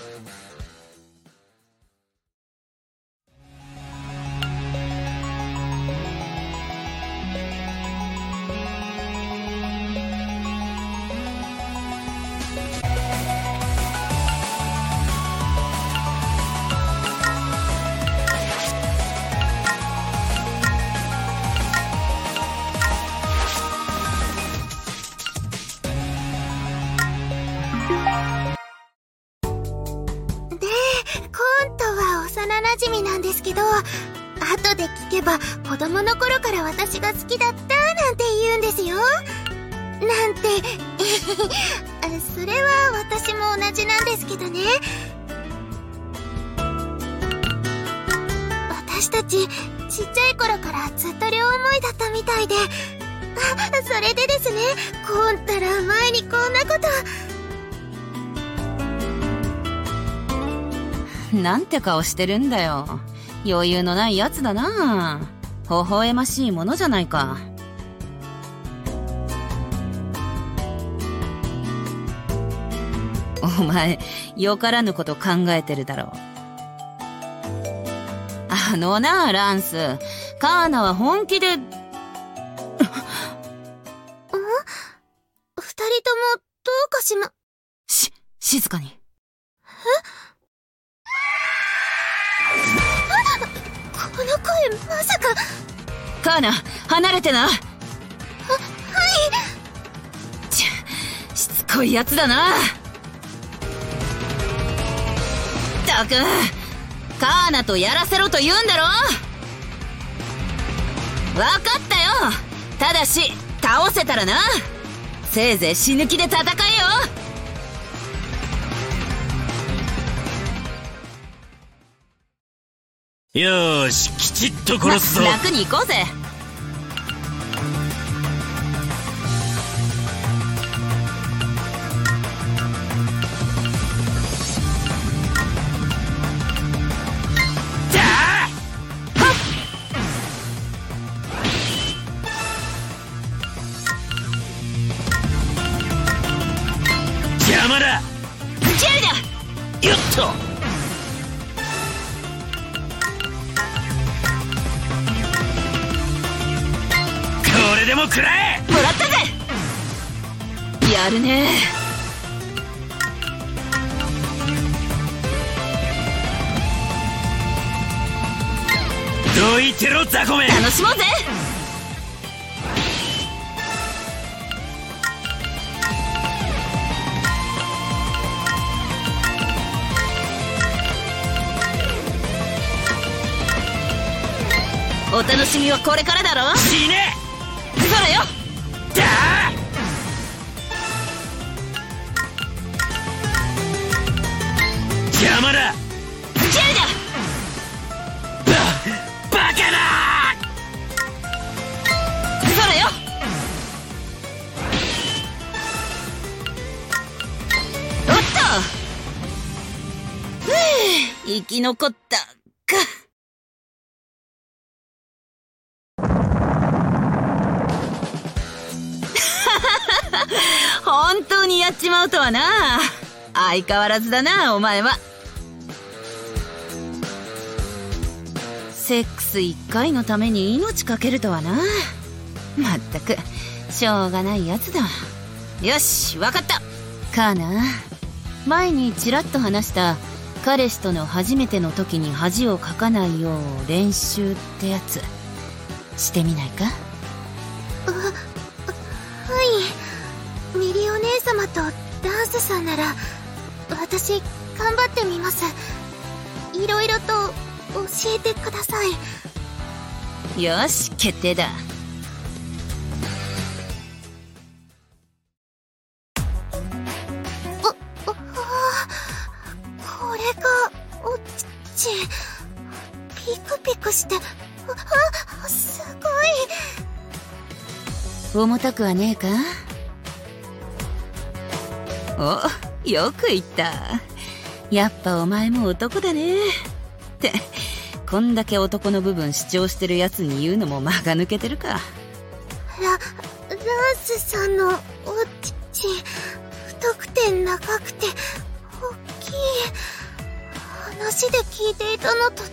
後で聞けば子供の頃から私が好きだったなんて言うんですよ。なんてそれは私も同じなんですけどね。私たちちっちゃい頃からずっと両思いだったみたいで、それでですね、こんたら前にこんなこと。 なんて顔してるんだよ。余裕のないやつだな。微笑ましいものじゃないか。お前よからぬこと考えてるだろう。ランス、カーナは本気で 2人ともどうかしま。 静かに。 この声まさか。 カーナ、離れてな。はい。しつこいやつだな。ったく、カーナとやらせろと言うんだろ。わかったよ。ただし倒せたらな。せいぜい死ぬ気で戦えよ。 よーし、きちっと殺すぞ。 楽に行こうぜ。 邪魔だ。 ジェルだ。 よっと。これでも食らえ。 もらったぜ。やるね。 どいてろ雑魚め。 楽しもうぜ。お楽しみはこれからだろ。 死ね。 それよ。 だー。邪魔だ。 ジェルだ。 バカだ。 それよ。おっと。 生き残ったか。本当にやっちまうとはな。相変わらずだな、お前は。セックス1回のために命かけるとはな。まったくしょうがないやつだ。よし、わかった。カーナ、前にちらっと話した彼氏との初めての時に恥をかかないよう練習ってやつしてみないか？ はい、ミリお姉様とダンスさんなら私頑張ってみます。いろいろと教えてください。 よし、決定だ。 これがお乳。ピクピクして、すごい。 重たくはねえか？お、よく言った。やっぱお前も男だね。って、こんだけ男の部分主張してるやつに言うのも間が抜けてるか。 ランスさんのお乳、太くて長くて大きい。話で聞いていたのと違う。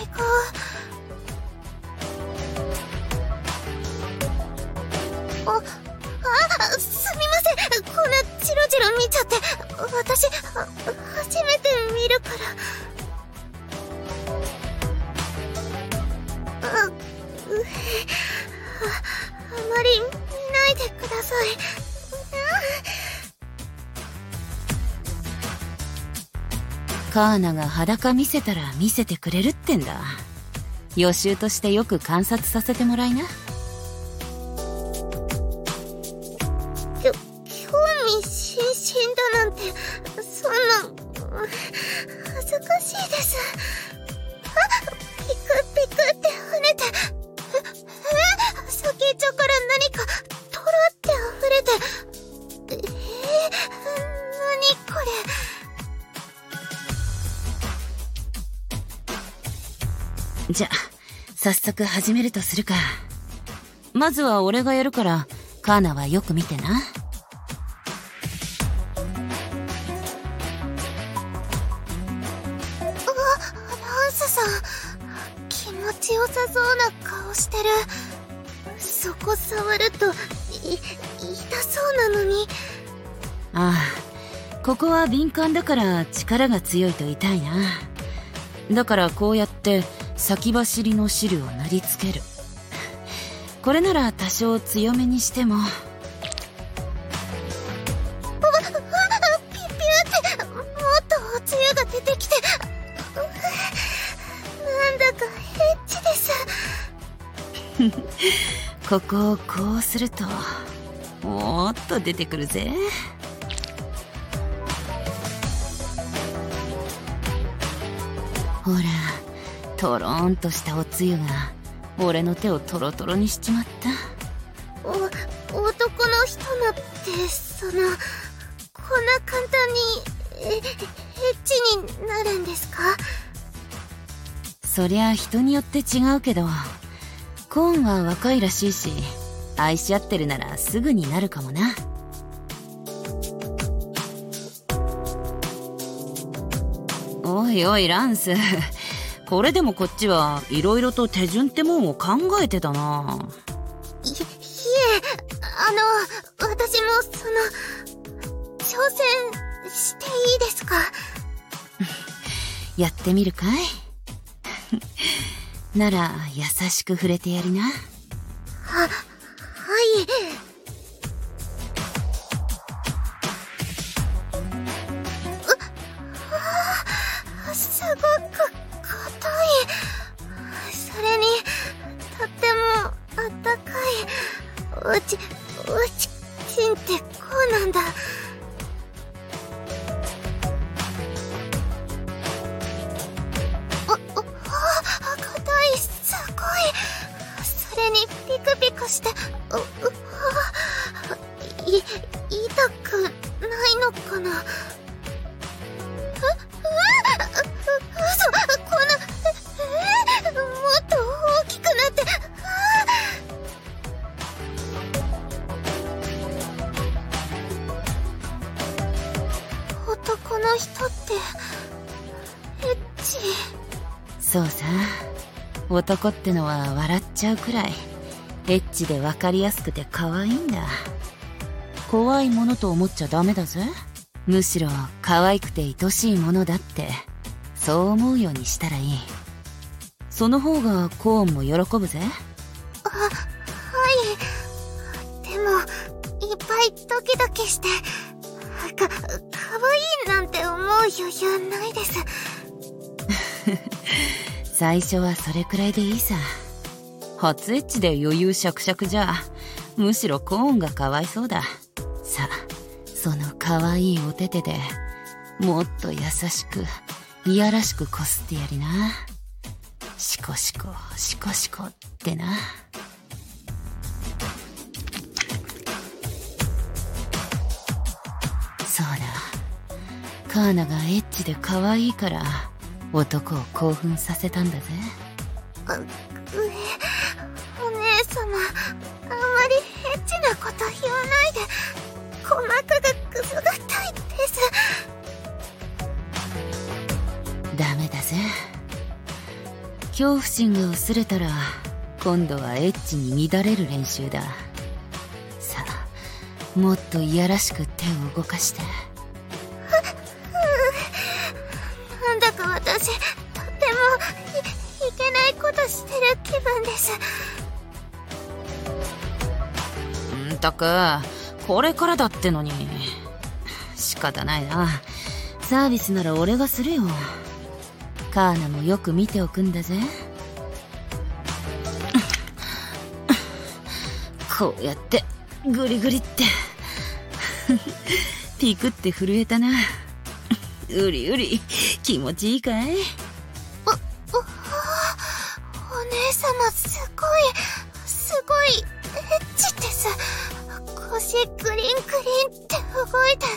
すみません。こんなチロチロ見ちゃって。私初めて見るから。あまり見ないでください。 カーナが裸見せたら見せてくれるってんだ。予習としてよく観察させてもらいな。 興味津々だなんて、そんな恥ずかしいです。ピクピクって跳ねて、先っちょから何かトロって溢れて、何これ。 じゃ、早速始めるとするか。まずは俺がやるから、カーナはよく見てな。 ランスさん、気持ちよさそうな顔してる。そこ触ると痛そうなのに。 ああ、ここは敏感だから力が強いと痛いな。だからこうやって先走りの汁を塗りつける。これなら多少強めにしても。 ピピューって、もっとおつゆが出てきて、なんだかエッチです。 ここをこうするともっと出てくるぜ。ほら、トローンとしたおつゆが俺の手をトロトロにしちまった。 男の人のってこんな簡単にエッチになるんですか？ そりゃ人によって違うけど、コーンは若いらしいし、愛し合ってるならすぐになるかもな。おいおいランス、これでもこっちはいろいろと手順ってもんを考えてたな。 いえ、私も挑戦していいですか？ やってみるかい？なら優しく触れてやりな。 はい。すごく硬い。それにとってもあったかい。おちんってこうなんだ。硬い、すごい。それにピクピクして、痛くないのかな。嘘。 男ってのは笑っちゃうくらいエッチで分かりやすくて可愛いんだ。怖いものと思っちゃダメだぜ。むしろ可愛くて愛しいものだってそう思うようにしたらいい。その方がコーンも喜ぶぜ。 はい。でもいっぱいドキドキして可愛いなんて思う余裕ないです。 最初はそれくらいでいいさ。初エッチで余裕しゃくしゃくじゃむしろコーンがかわいそうだ。さあそのかわいいお手手でもっと優しくいやらしくこすってやりな。シコシコシコシコってな。そうだ、カーナがエッチで可愛いから男を興奮させたんだぜ。 お姉様、あんまりエッチなこと言わないで。鼓膜がくすぐったいです。 ダメだぜ。恐怖心が薄れたら今度はエッチに乱れる練習だ。さあもっといやらしく手を動かして。 なんだか私とってもいけないことしてる気分です。 んたくこれからだってのに。仕方ないな。サービスなら俺がするよ。カーナもよく見ておくんだぜ。こうやってグリグリってピクって震えたな。うりうり気持ちいいかい？ お姉様すごいエッチです。腰グリングリンって動いて。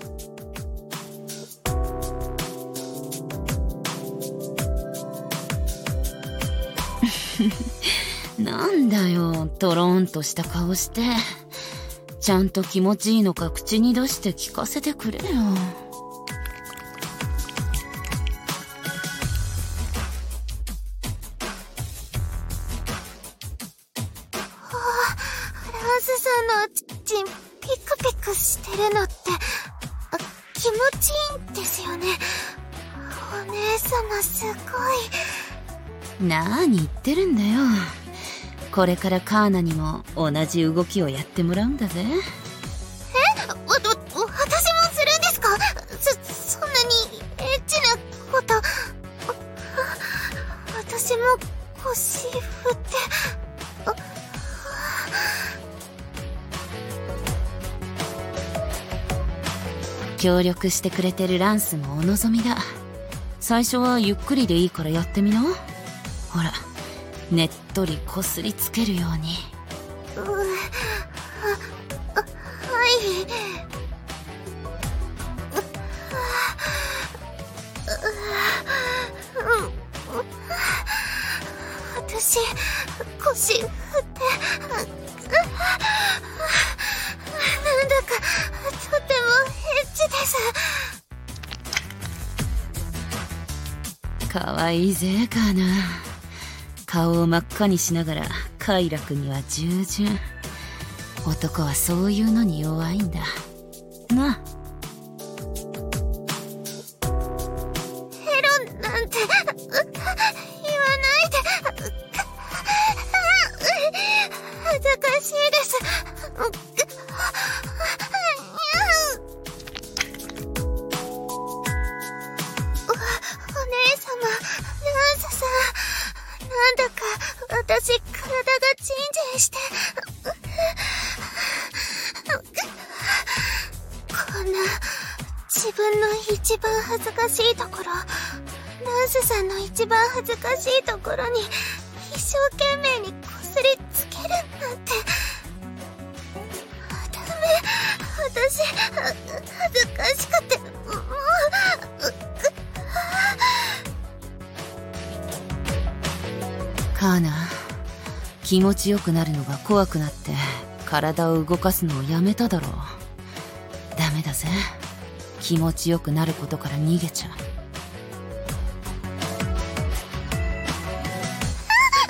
なんだよトローンとした顔して。ちゃんと気持ちいいのか口に出して聞かせてくれよ。 ランスさんのチンピクピクしてるのって気持ちいいんですよね。お姉様すごい。 何言ってるんだよ。これからカーナにも同じ動きをやってもらうんだぜ。 私もするんですか？そんなにエッチなこと。私も腰振って。 協力してくれてるランスもお望みだ。最初はゆっくりでいいからやってみな。ほらねっとりこすりつけるように。 はい。私腰振ってなんだかとてもエッチです。 かわいいぜカーナ。顔を真っ赤にしながら快楽には従順。男はそういうのに弱いんだな。 ヘロなんて言わないで。恥ずかしいです。お姉様、ランスさん、なんだか私体がチンジンして。こんな自分の一番恥ずかしいところ、ランスさんの一番恥ずかしいところに一生懸命にこすりつけるなんて。ダメ、私恥ずかしくてもう。 カーナ、気持ちよくなるのが怖くなって体を動かすのをやめただろう。ダメだぜ。気持ちよくなることから逃げちゃう。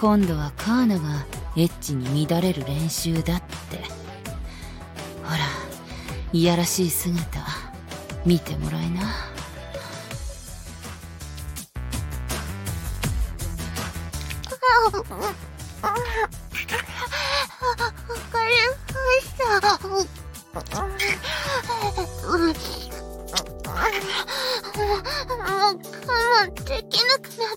今度はカーナがエッチに乱れる練習だって。ほら、いやらしい姿見てもらいな。 もう我慢できなくなって。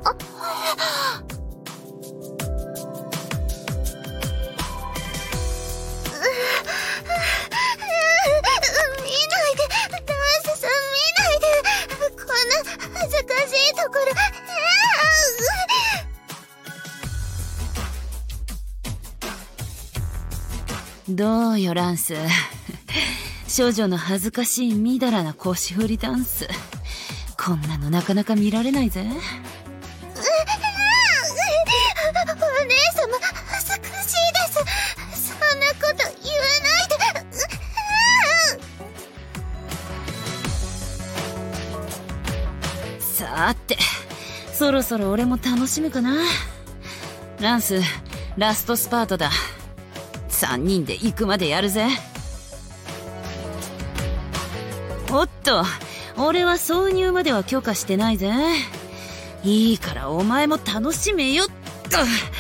見ないで、ダンスさん見ないで。こんな恥ずかしいところ。 どうよランス。少女の恥ずかしいみだらな腰振りダンス、こんなのなかなか見られないぜ。 お姉様恥ずかしいです。そんなこと言わないで。さて、そろそろ俺も楽しむかな。ランス、ラストスパートだ。3人で行くまでやるぜ。おっと、俺は挿入までは許可してないぜ。いいからお前も楽しめよっと。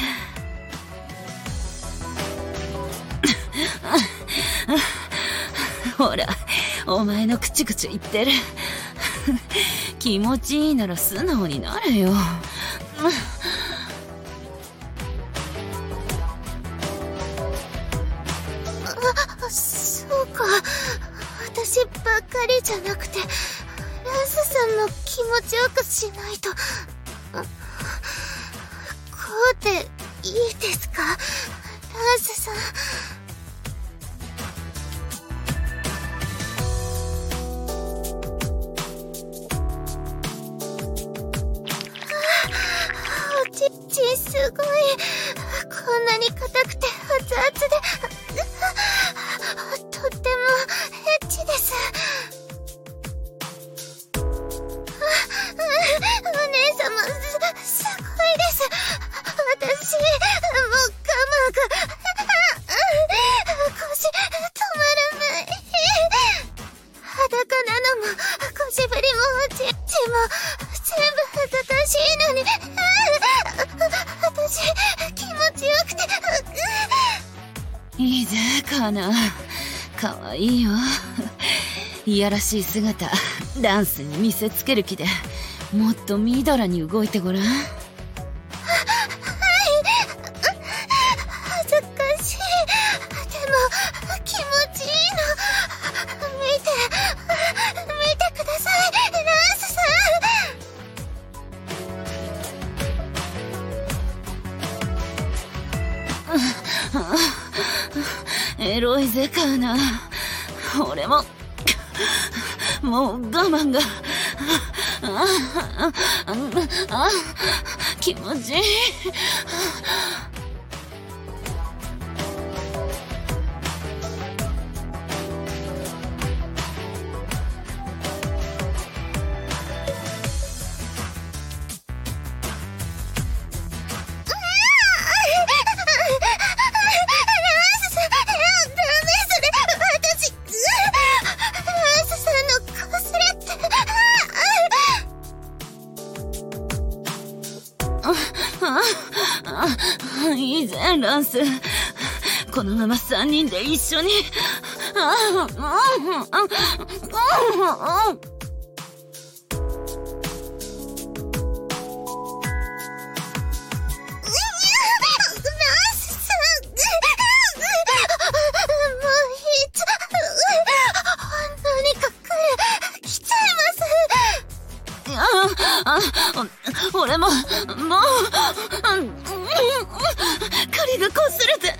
ほら、お前の口々言ってる。気持ちいいなら素直になれよ。 そうか、私ばっかりじゃなくてランスさんも気持ちよくしないと。こうでいいですか、ランスさん。おちちすごい、こんなに硬くて熱々でとってもエッチです。お姉様 すごいです。私もう我慢が腰止まらない。裸なのも腰振りもチッチも全部恥ずかしいのに、私気持ちよくて。 いいぜカーナ、かわいいよ。いやらしい姿ダンスに見せつける気でもっとみだらに動いてごらん。 はい、恥ずかしい。でも気持ちいいの。見てください、ランスさん。エロいぜカーナ、俺ももう我慢が気持ちいい。いいぜランス、このまま3人で一緒に。俺ももう狩りがこすれて。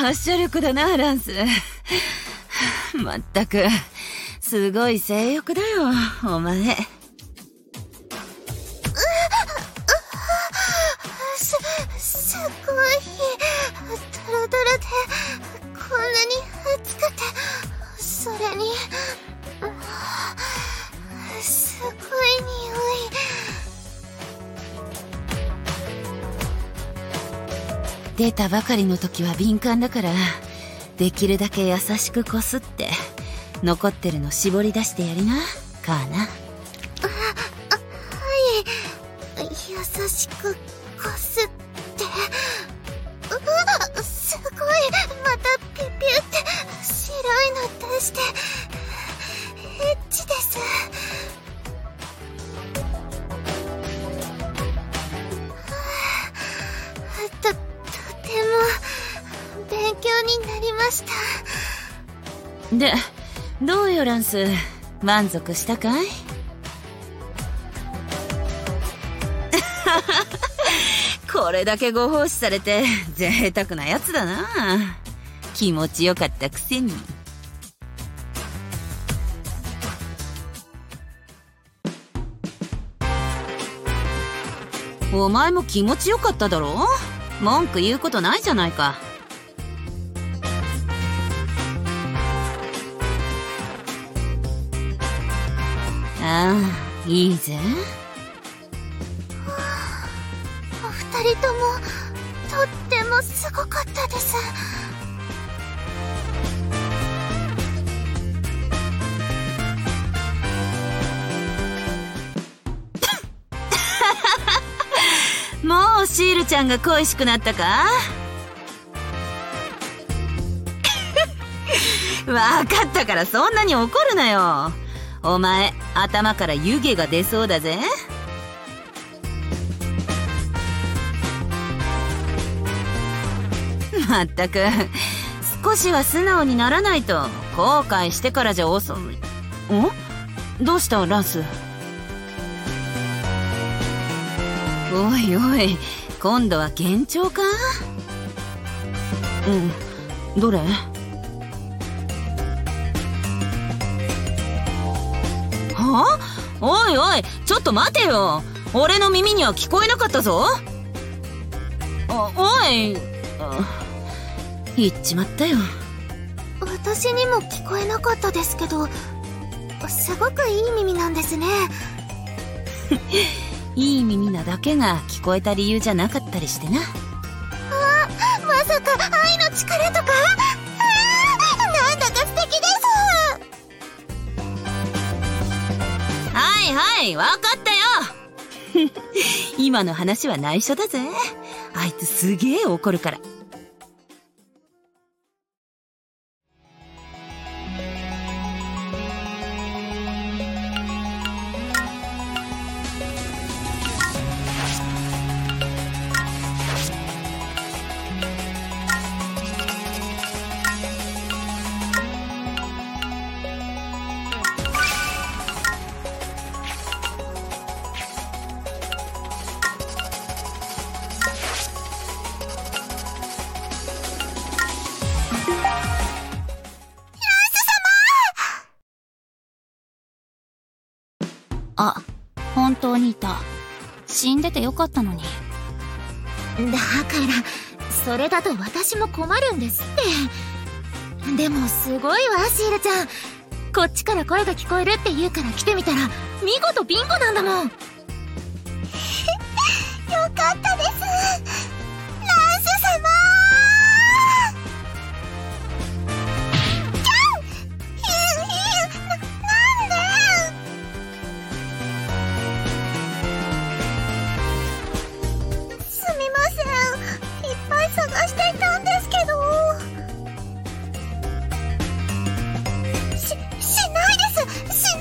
発射力だな、ランス。まったく、すごい性欲だよ、お前。 すごい、ドロドロで、こんなに熱くて、それに、すごい匂い。 出たばかりの時は敏感だから、できるだけ優しくこすって、残ってるの絞り出してやりな、カーナ。 はい。優しくこすって。すごい。またピュピュって白いの出して、エッチです。とても勉強になりました。 で、どうよランス、満足したかい？これだけご奉仕されて贅沢なやつだな。気持ちよかったくせに。お前も気持ちよかっただろ？文句言うことないじゃないか。ああ、いいぜ。 お二人ともとってもすごかったです。 もうシールちゃんが恋しくなったか？わかったからそんなに怒るなよ。お前、頭から湯気が出そうだぜ。まったく、少しは素直にならないと後悔してからじゃ遅い。ん？どうしたランス？おいおい、今度は幻聴か？うん、どれ？は？おいおい、ちょっと待てよ。俺の耳には聞こえなかったぞ。おい、言っちまったよ。 私にも聞こえなかったですけど、すごくいい耳なんですね。 いい耳なだけが聞こえた理由じゃなかったりしてな。 まさか愛の力とか？なんだか素敵です。 はいはい、わかったよ。今の話は内緒だぜ。あいつすげえ怒るから。 あ、本当にいた。死んでてよかったのに。 だからそれだと私も困るんですって。でもすごいわシールちゃん。こっちから声が聞こえるって言うから来てみたら見事ビンゴなんだもん。よかったです、ランス様。探していたんですけど。しないです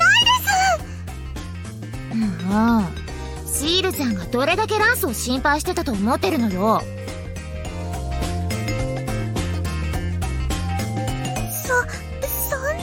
シールちゃんがどれだけランスを心配してたと思ってるのよ。 そん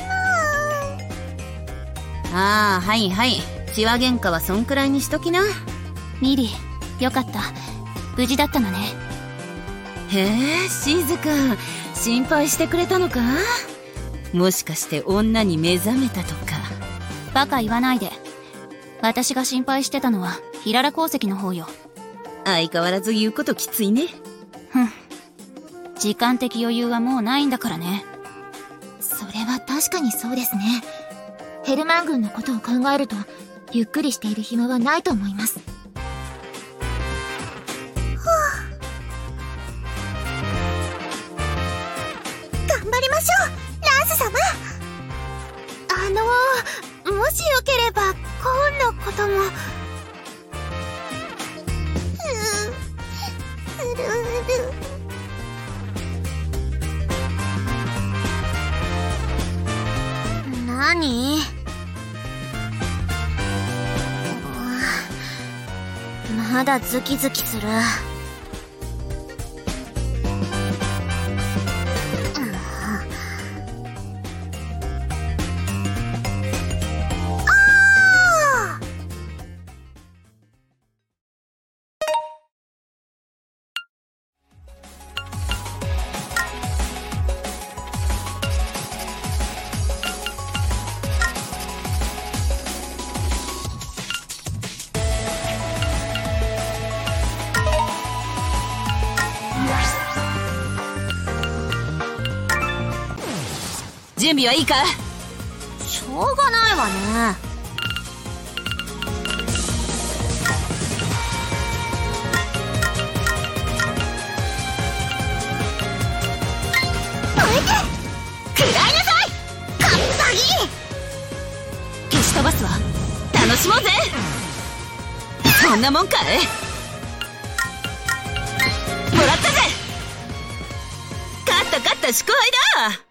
な。 ああ、はいはい、血は喧嘩はそんくらいにしときな。 ミリ、よかった。無事だったのね。 へえ、シーズか。 心配してくれたのか？もしかして女に目覚めたとか。 バカ言わないで。私が心配してたのは平良鉱石の方よ。 相変わらず言うこときついね。 ふん。時間的余裕はもうないんだからね。 それは確かにそうですね。ヘルマン軍のことを考えると、ゆっくりしている暇はないと思います。 頑張りましょう、ランス様。もしよければコーンのことも。 何？まだズキズキする。 準備はいいか？ しょうがないわね。 食らいなさいカッサギ。 消し飛ばすわ。楽しもうぜ。そんなもんかい？もらったぜ。勝った祝杯だ。